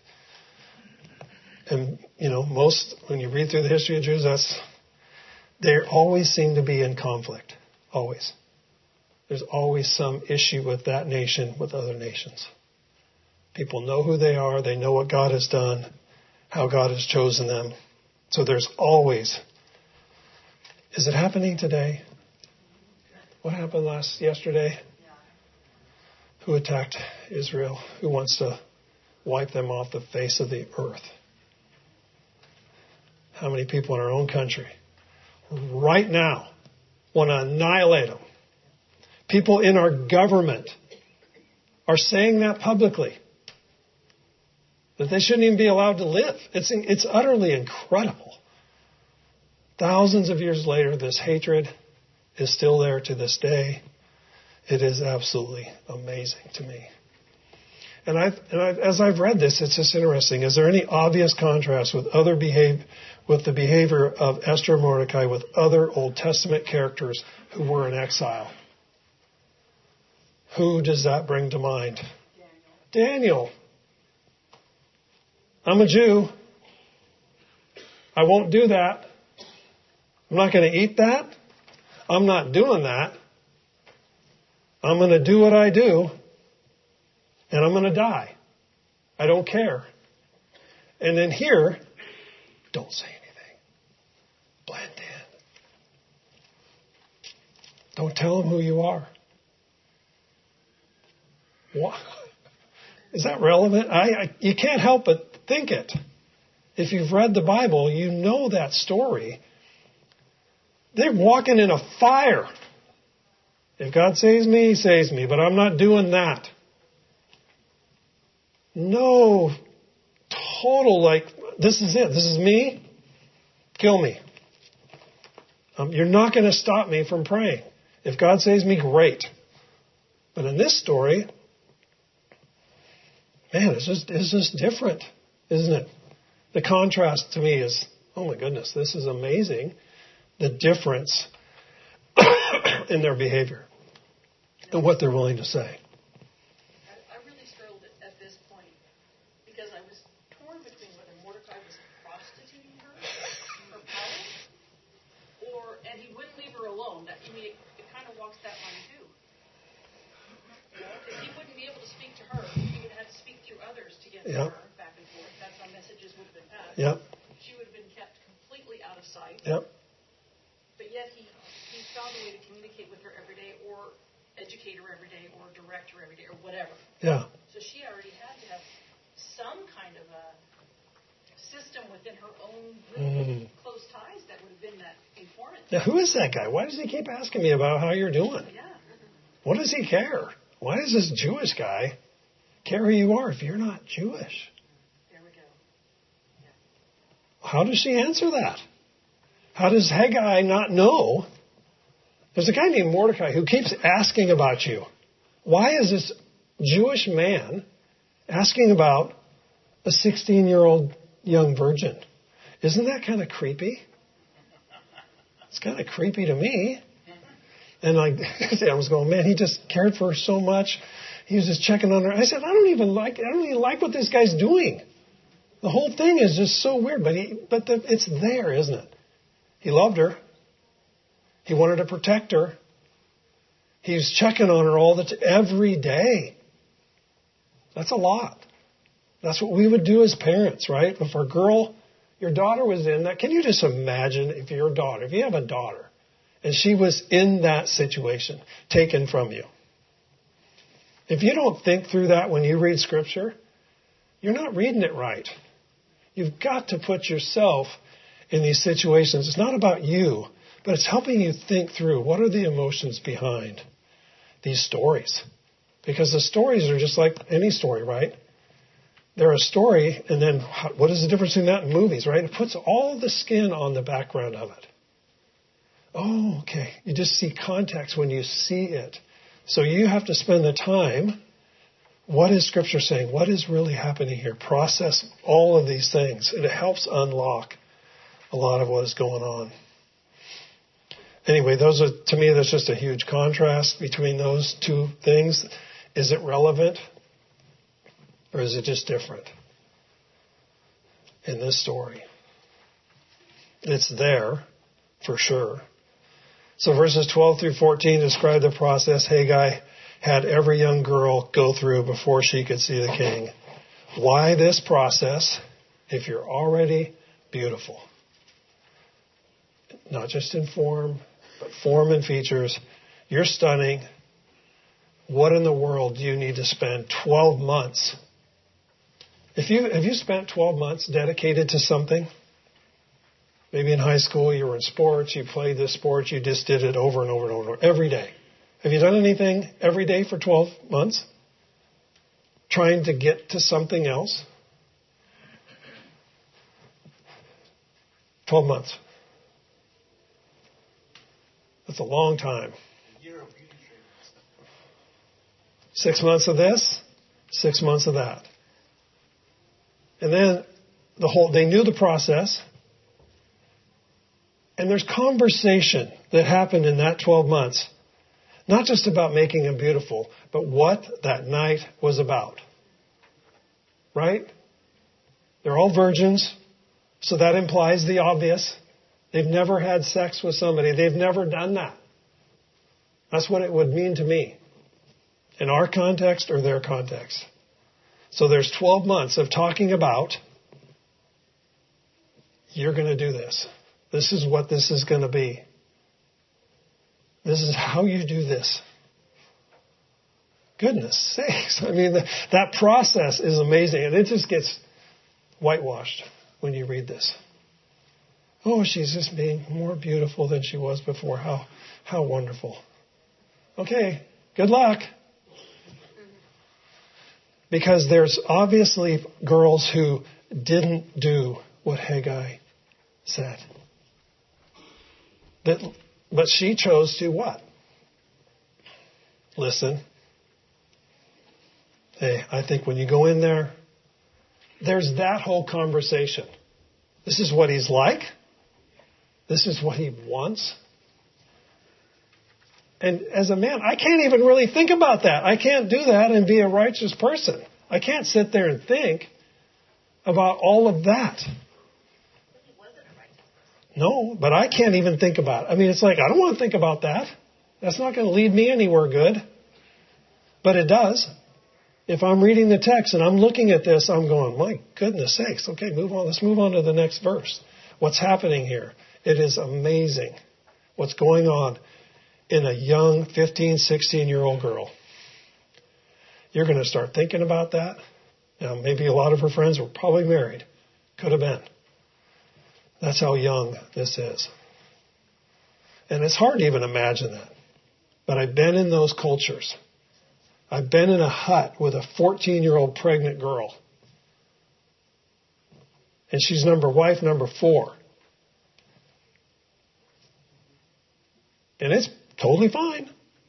And, most, when you read through the history of Jews, they always seem to be in conflict. Always. There's always some issue with that nation, with other nations. People know who they are. They know what God has done, how God has chosen them. So there's always. Is it happening today? What happened yesterday? Who attacked Israel? Who wants to wipe them off the face of the earth? How many people in our own country right now want to annihilate them? People in our government are saying that publicly, that they shouldn't even be allowed to live. It's utterly incredible. Thousands of years later, this hatred is still there to this day. It is absolutely amazing to me. And as I've read this, it's just interesting. Is there any obvious contrast with the behavior of Esther and Mordecai with other Old Testament characters who were in exile? Who does that bring to mind? Daniel. I'm a Jew. I won't do that. I'm not going to eat that. I'm not doing that. I'm going to do what I do, and I'm going to die. I don't care. And then here, don't say anything. Blend in. Don't tell them who you are. What? Is that relevant? You can't help but think it. If you've read the Bible, you know that story. They're walking in a fire. If God saves me, He saves me, but I'm not doing that. No, total this is it. This is me. Kill me. You're not going to stop me from praying. If God saves me, great. But in this story, man, it's just different, isn't it? The contrast to me is, oh my goodness, this is amazing. The difference in their behavior and what they're willing to say. I really struggled at this point because I was torn between whether Mordecai was prostituting her for power, and he wouldn't leave her alone. It kind of walks that line too. Because he wouldn't be able to speak to her. He would have to speak through others to get to her back and forth. That's how messages would have been passed. Yep. She would have been kept completely out of sight. Yep. But yet he found a way to communicate with her every day, or educate her every day, or direct her every day, or whatever. Yeah. So she already had to have some kind of a system within her own group, close ties that would have been that informant. Now, who is that guy? Why does he keep asking me about how you're doing? Yeah. What does he care? Why does this Jewish guy care who you are if you're not Jewish? There we go. Yeah. How does she answer that? How does Haggai not know? There's a guy named Mordecai who keeps asking about you. Why is this Jewish man asking about a 16-year-old young virgin? Isn't that kind of creepy? It's kind of creepy to me. And I was going, man, he just cared for her so much. He was just checking on her. I said, I don't even like what this guy's doing. The whole thing is just so weird, but it's there, isn't it? He loved her. He wanted to protect her. He was checking on her every day. That's a lot. That's what we would do as parents, right? If your daughter was in that, can you just imagine if you have a daughter, And she was in that situation, taken from you. If you don't think through that when you read Scripture, you're not reading it right. You've got to put yourself in these situations. It's not about you, but it's helping you think through what are the emotions behind these stories. Because the stories are just like any story, right? They're a story, and then what is the difference between that and movies, right? It puts all the skin on the background of it. Oh, okay. You just see context when you see it. So you have to spend the time. What is Scripture saying? What is really happening here? Process all of these things. And it helps unlock a lot of what is going on. Anyway, to me, there's just a huge contrast between those two things. Is it relevant? Or is it just different in this story? It's there, for sure. So verses 12 through 14 describe the process Haggai had every young girl go through before she could see the king. Why this process if you're already beautiful? Not just in form, but form and features. You're stunning. What in the world do you need to spend 12 months? Have you spent 12 months dedicated to something? Maybe in high school you were in sports, you played this sport, you just did it over and over and over every day. Have you done anything every day for 12 months? Trying to get to something else? 12 months. That's a long time. 6 months of this, 6 months of that. And then they knew the process. And there's conversation that happened in that 12 months. Not just about making him beautiful, but what that night was about. Right? They're all virgins. So that implies the obvious. They've never had sex with somebody. They've never done that. That's what it would mean to me. In our context or their context. So there's 12 months of talking about, you're going to do this. This is what this is going to be. This is how you do this. Goodness sakes. I mean, that process is amazing. And it just gets whitewashed when you read this. Oh, she's just being more beautiful than she was before. How wonderful. Okay, good luck. Because there's obviously girls who didn't do what Haggai said. But she chose to what? Listen. Hey, I think when you go in there, there's that whole conversation. This is what he's like. This is what he wants. And as a man, I can't even really think about that. I can't do that and be a righteous person. I can't sit there and think about all of that. No, but I can't even think about it. I mean, it's like, I don't want to think about that. That's not going to lead me anywhere good. But it does. If I'm reading the text and I'm looking at this, I'm going, my goodness sakes. Okay, move on. Let's move on to the next verse. What's happening here? It is amazing what's going on in a young 15, 16-year-old girl. You're going to start thinking about that. Now, maybe a lot of her friends were probably married. Could have been. That's how young this is. And it's hard to even imagine that. But I've been in those cultures. I've been in a hut with a 14-year-old pregnant girl. And she's wife number 4. And it's totally fine.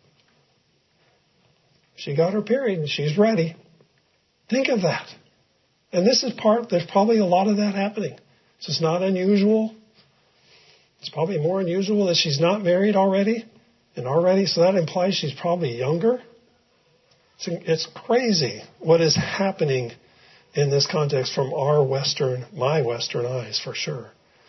She got her period and she's ready. Think of that. And this is there's probably a lot of that happening. It's just not unusual. It's probably more unusual that she's not married already. So that implies she's probably younger. It's crazy what is happening in this context from my Western eyes, for sure.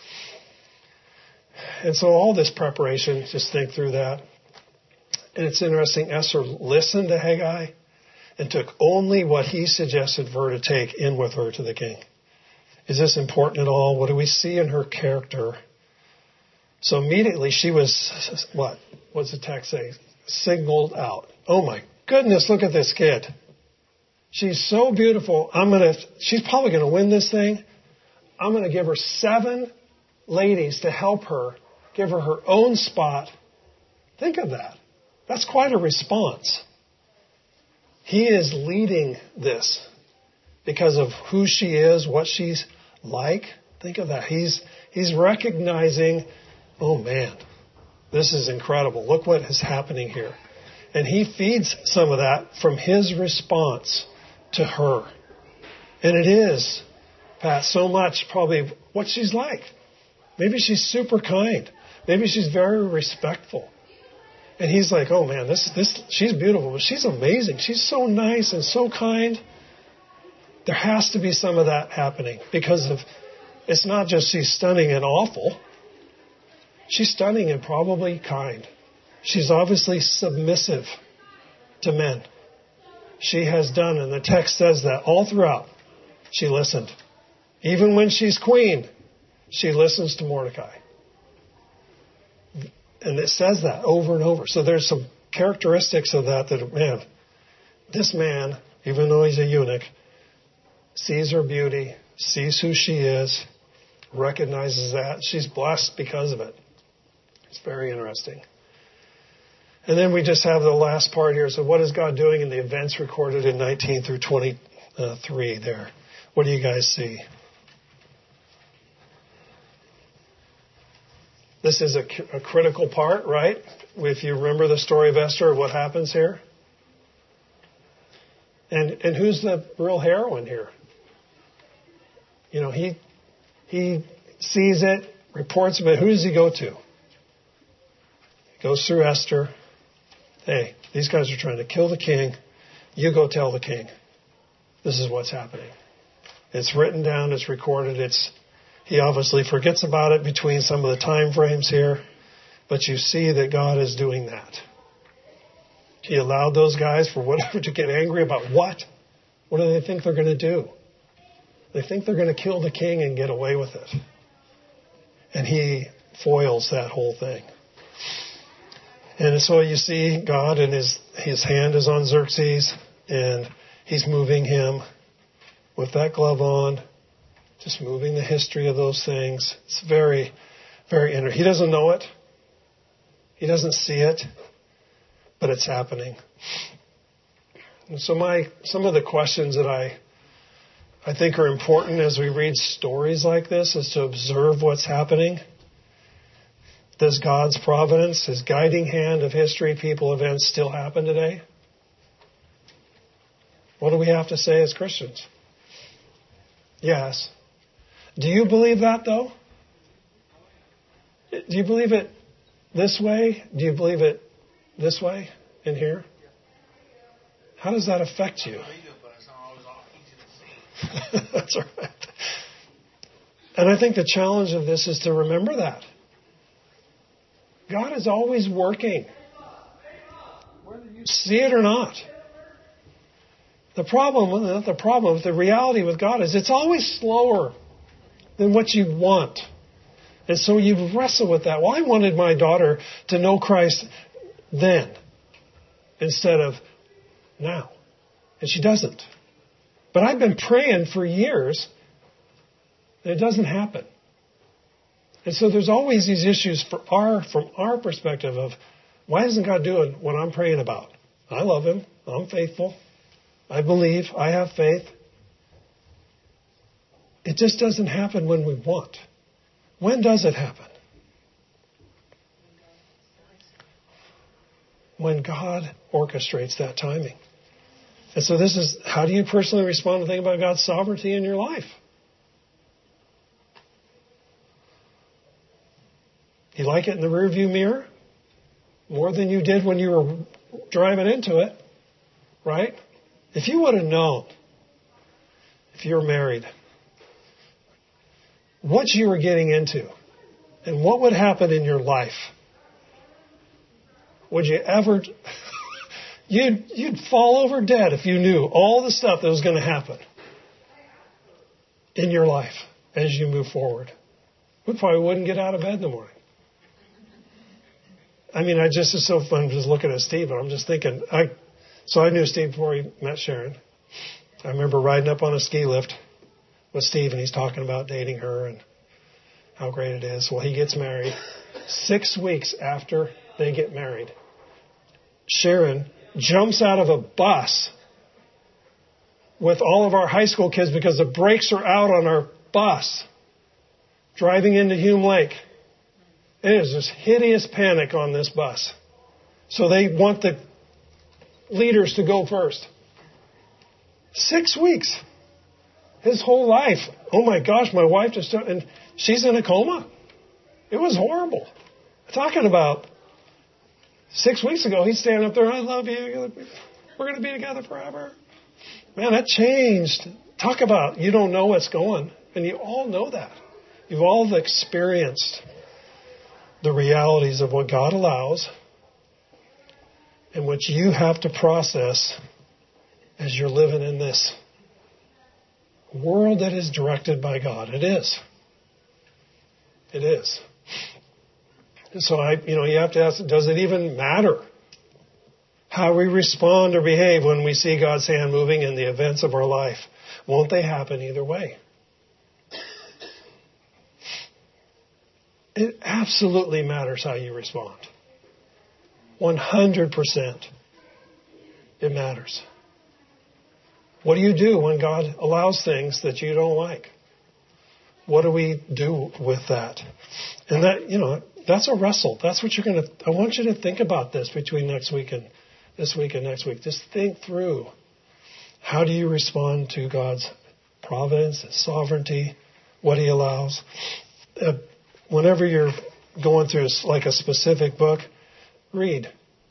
And so all this preparation, just think through that. And it's interesting, Esther listened to Haggai and took only what he suggested for her to take in with her to the king. Is this important at all? What do we see in her character So immediately she was, what? What's the text say? Signaled out. Oh my goodness, look at this kid. She's so beautiful. She's probably going to win this thing. I'm going to give her 7 ladies to help her, give her her own spot. Think of that. That's quite a response. He is leading this because of who she is, what she's like. Think of that. He's recognizing, oh man, this is incredible. Look what is happening here. And he feeds some of that from his response to her. And it is, Pat, so much probably what she's like. Maybe she's super kind. Maybe she's very respectful. And he's like, oh man, she's beautiful, but she's amazing. She's so nice and so kind. There has to be some of that happening because it's not just she's stunning and awful. She's stunning and probably kind. She's obviously submissive to men. She has done, and the text says that all throughout, she listened. Even when she's queen, she listens to Mordecai. And it says that over and over. So there's some characteristics of that man, this man, even though he's a eunuch, sees her beauty, sees who she is, recognizes that. She's blessed because of it. It's very interesting. And then we just have the last part here. So what is God doing in the events recorded in 19 through 23 there? What do you guys see? This is a critical part, right? If you remember the story of Esther, what happens here? And who's the real heroine here? You know, he sees it, reports it, but who does he go to? He goes through Esther. Hey, these guys are trying to kill the king. You go tell the king. This is what's happening. It's written down. It's recorded. He obviously forgets about it between some of the time frames here. But you see that God is doing that. He allowed those guys for whatever to get angry about what? What do they think they're going to do? They think they're going to kill the king and get away with it. And he foils that whole thing. And so you see God, and his hand is on Xerxes, and he's moving him with that glove on, just moving the history of those things. It's very, very interesting. He doesn't know it. He doesn't see it, but it's happening. And so some of the questions that I think are important as we read stories like this is to observe what's happening. Does God's providence, His guiding hand of history, people, events still happen today? What do we have to say as Christians? Yes. Do you believe that, though? Do you believe it this way? Do you believe it this way in here? How does that affect you? That's right. And I think the challenge of this is to remember that. God is always working, whether you see it or not. The reality with God is it's always slower than what you want. And so you wrestle with that. Well, I wanted my daughter to know Christ then instead of now. And she doesn't. But I've been praying for years and it doesn't happen. And so there's always these issues from our perspective of why isn't God doing what I'm praying about? I love Him. I'm faithful. I believe. I have faith. It just doesn't happen when we want. When does it happen? When God orchestrates that timing. And so this is, how do you personally respond to think about God's sovereignty in your life? You like it in the rearview mirror more than you did when you were driving into it, right? If you would have known, if you're married, what you were getting into and what would happen in your life, would you ever... You'd fall over dead if you knew all the stuff that was going to happen in your life as you move forward. We probably wouldn't get out of bed in the morning. I mean, it's so fun just looking at Steve, and I'm just thinking, so I knew Steve before he met Sharon. I remember riding up on a ski lift with Steve, and he's talking about dating her and how great it is. Well, he gets married. 6 weeks after they get married, Sharon jumps out of a bus with all of our high school kids because the brakes are out on our bus driving into Hume Lake. It is this hideous panic on this bus. So they want the leaders to go first. 6 weeks. His whole life. Oh my gosh, my wife just... And she's in a coma. It was horrible. Talking about 6 weeks ago, he's standing up there, I love you. We're going to be together forever. Man, that changed. Talk about you don't know what's going. And you all know that. You've all experienced the realities of what God allows and what you have to process as you're living in this world that is directed by God. It is. It is. So you have to ask, does it even matter how we respond or behave when we see God's hand moving in the events of our life? Won't they happen either way? It absolutely matters how you respond. 100%. It matters. What do you do when God allows things that you don't like? What do we do with that? And that, that's a wrestle. That's what I want you to think about this between this week and next week. Just think through, how do you respond to God's providence, His sovereignty, what He allows? Whenever you're going through like a specific book, read.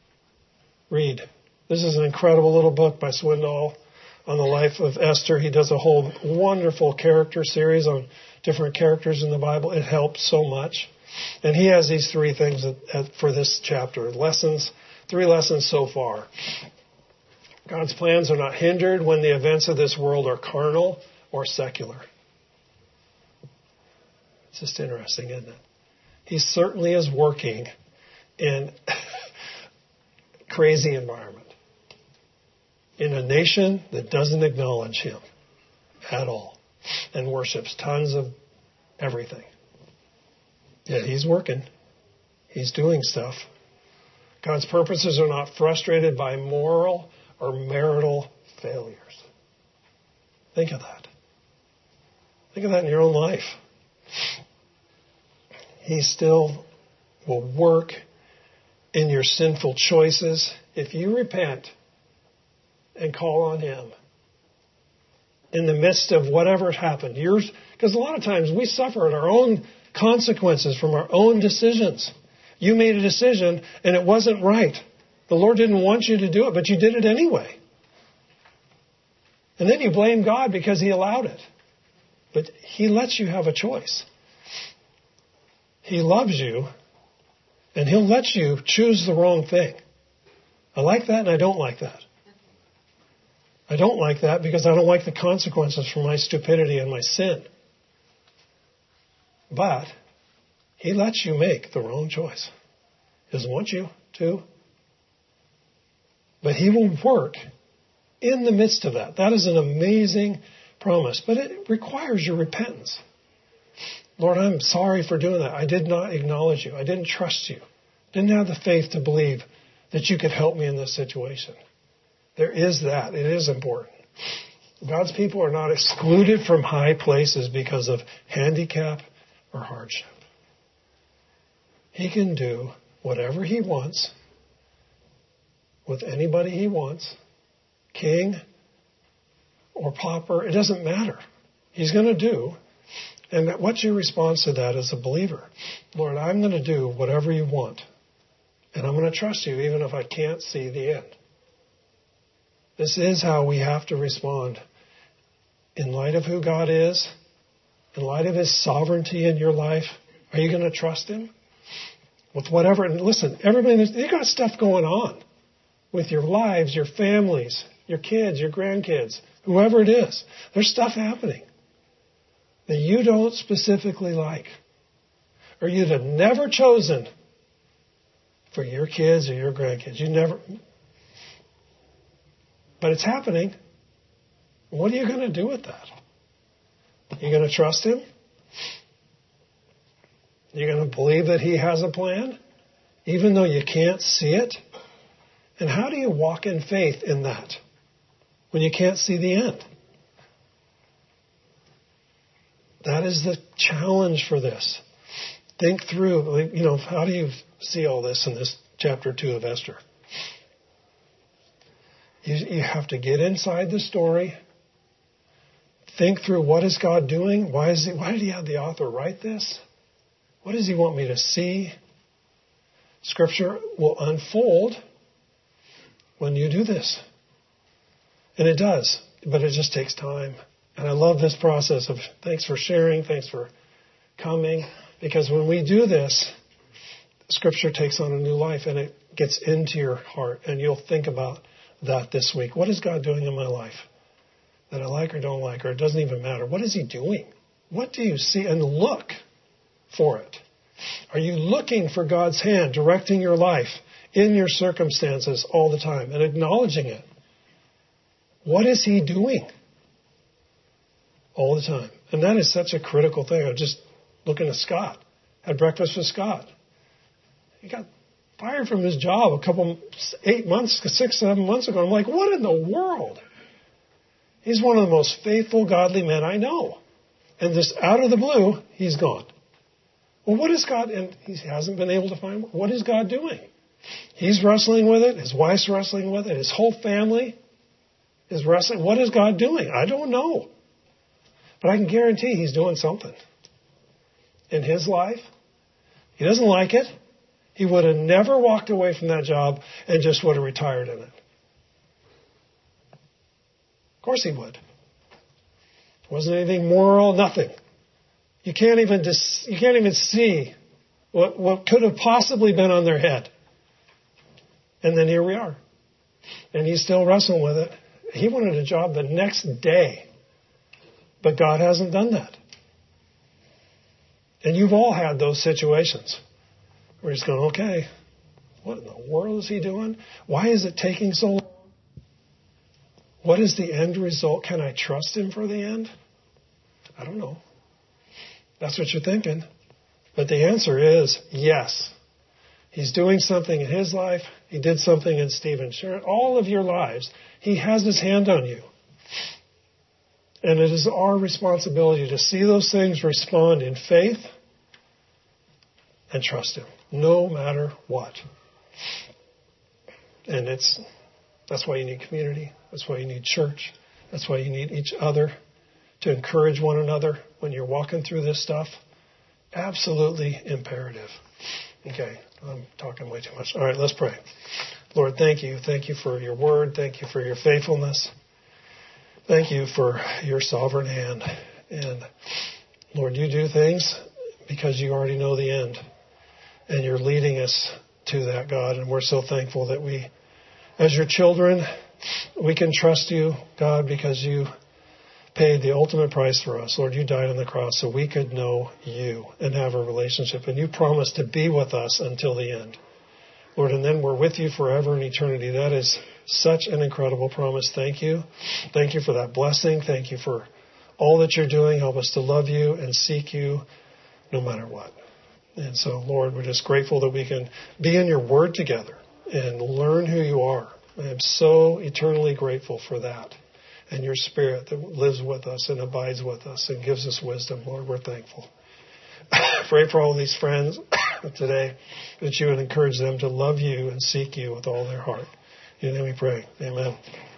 This is an incredible little book by Swindoll on the life of Esther. He does a whole wonderful character series on different characters in the Bible. It helps so much. And he has these 3 things for this chapter. 3 lessons so far. God's plans are not hindered when the events of this world are carnal or secular. It's just interesting, isn't it? He certainly is working in crazy environment. In a nation that doesn't acknowledge Him at all and worships tons of everything. Yet He's working. He's doing stuff. God's purposes are not frustrated by moral or marital failures. Think of that. Think of that in your own life. He still will work in your sinful choices if you repent and call on Him in the midst of whatever happened. Because a lot of times we suffer at our own consequences from our own decisions. You made a decision and it wasn't right. The Lord didn't want you to do it, but you did it anyway. And then you blame God because He allowed it. But He lets you have a choice. He loves you, and He'll let you choose the wrong thing. I like that and I don't like that. I don't like that because I don't like the consequences for my stupidity and my sin. But He lets you make the wrong choice. He doesn't want you to. But He will work in the midst of that. That is an amazing promise. But it requires your repentance. Lord, I'm sorry for doing that. I did not acknowledge You. I didn't trust You. Didn't have the faith to believe that You could help me in this situation. There is that. It is important. God's people are not excluded from high places because of handicap or hardship. He can do whatever He wants with anybody He wants, king or pauper. It doesn't matter. He's going to do. And what's your response to that as a believer? Lord, I'm going to do whatever You want. And I'm going to trust You even if I can't see the end. This is how we have to respond. In light of who God is, in light of His sovereignty in your life, are you going to trust Him? With whatever, and listen, everybody, you got stuff going on with your lives, your families, your kids, your grandkids, whoever it is. There's stuff happening that you don't specifically like, or you'd have never chosen for your kids or your grandkids. But it's happening. What are you going to do with that? Are you going to trust Him? You're going to believe that He has a plan, even though you can't see it? And how do you walk in faith in that when you can't see the end? That is the challenge for this. Think through, how do you see all this in this chapter 2 of Esther? You have to get inside the story. Think through, what is God doing? Why did He have the author write this? What does He want me to see? Scripture will unfold when you do this. And it does, but it just takes time. And I love this process of thanks for sharing, thanks for coming, because when we do this, Scripture takes on a new life and it gets into your heart, and you'll think about that this week. What is God doing in my life that I like or don't like, or it doesn't even matter? What is He doing? What do you see? And look for it. Are you looking for God's hand directing your life in your circumstances all the time and acknowledging it? What is He doing all the time? And that is such a critical thing. I'm just looking at Scott. Had breakfast with Scott. He got fired from his job 6, 7 months ago. I'm like, what in the world? He's one of the most faithful, godly men I know. And just out of the blue, he's gone. Well, what is God? And he hasn't been able to find, what is God doing? He's wrestling with it. His wife's wrestling with it. His whole family is wrestling. What is God doing? I don't know. But I can guarantee He's doing something in his life. He doesn't like it. He would have never walked away from that job and just would have retired in it. Of course he would. Wasn't anything moral, nothing. You can't even see what could have possibly been on their head. And then here we are. And he's still wrestling with it. He wanted a job the next day. But God hasn't done that. And you've all had those situations where he's going, okay, what in the world is He doing? Why is it taking so long? What is the end result? Can I trust Him for the end? I don't know. That's what you're thinking. But the answer is yes. He's doing something in his life. He did something in Stephen's. Sharon, all of your lives, He has His hand on you. And it is our responsibility to see those things, respond in faith, and trust Him, no matter what. And that's why you need community. That's why you need church. That's why you need each other to encourage one another when you're walking through this stuff. Absolutely imperative. Okay, I'm talking way too much. All right, let's pray. Lord, thank you. Thank you for your word. Thank you for your faithfulness. Thank you for your sovereign hand. And Lord, you do things because you already know the end. And you're leading us to that, God. And we're so thankful that we, as your children, we can trust you, God, because you paid the ultimate price for us. Lord, you died on the cross so we could know you and have a relationship. And you promised to be with us until the end. Lord, and then we're with you forever in eternity. That is such an incredible promise. Thank you. Thank you for that blessing. Thank you for all that you're doing. Help us to love you and seek you no matter what. And so, Lord, we're just grateful that we can be in your word together and learn who you are. I am so eternally grateful for that. And your Spirit that lives with us and abides with us and gives us wisdom. Lord, we're thankful. Pray for all these friends today that you would encourage them to love you and seek you with all their heart. In your name we pray. Amen.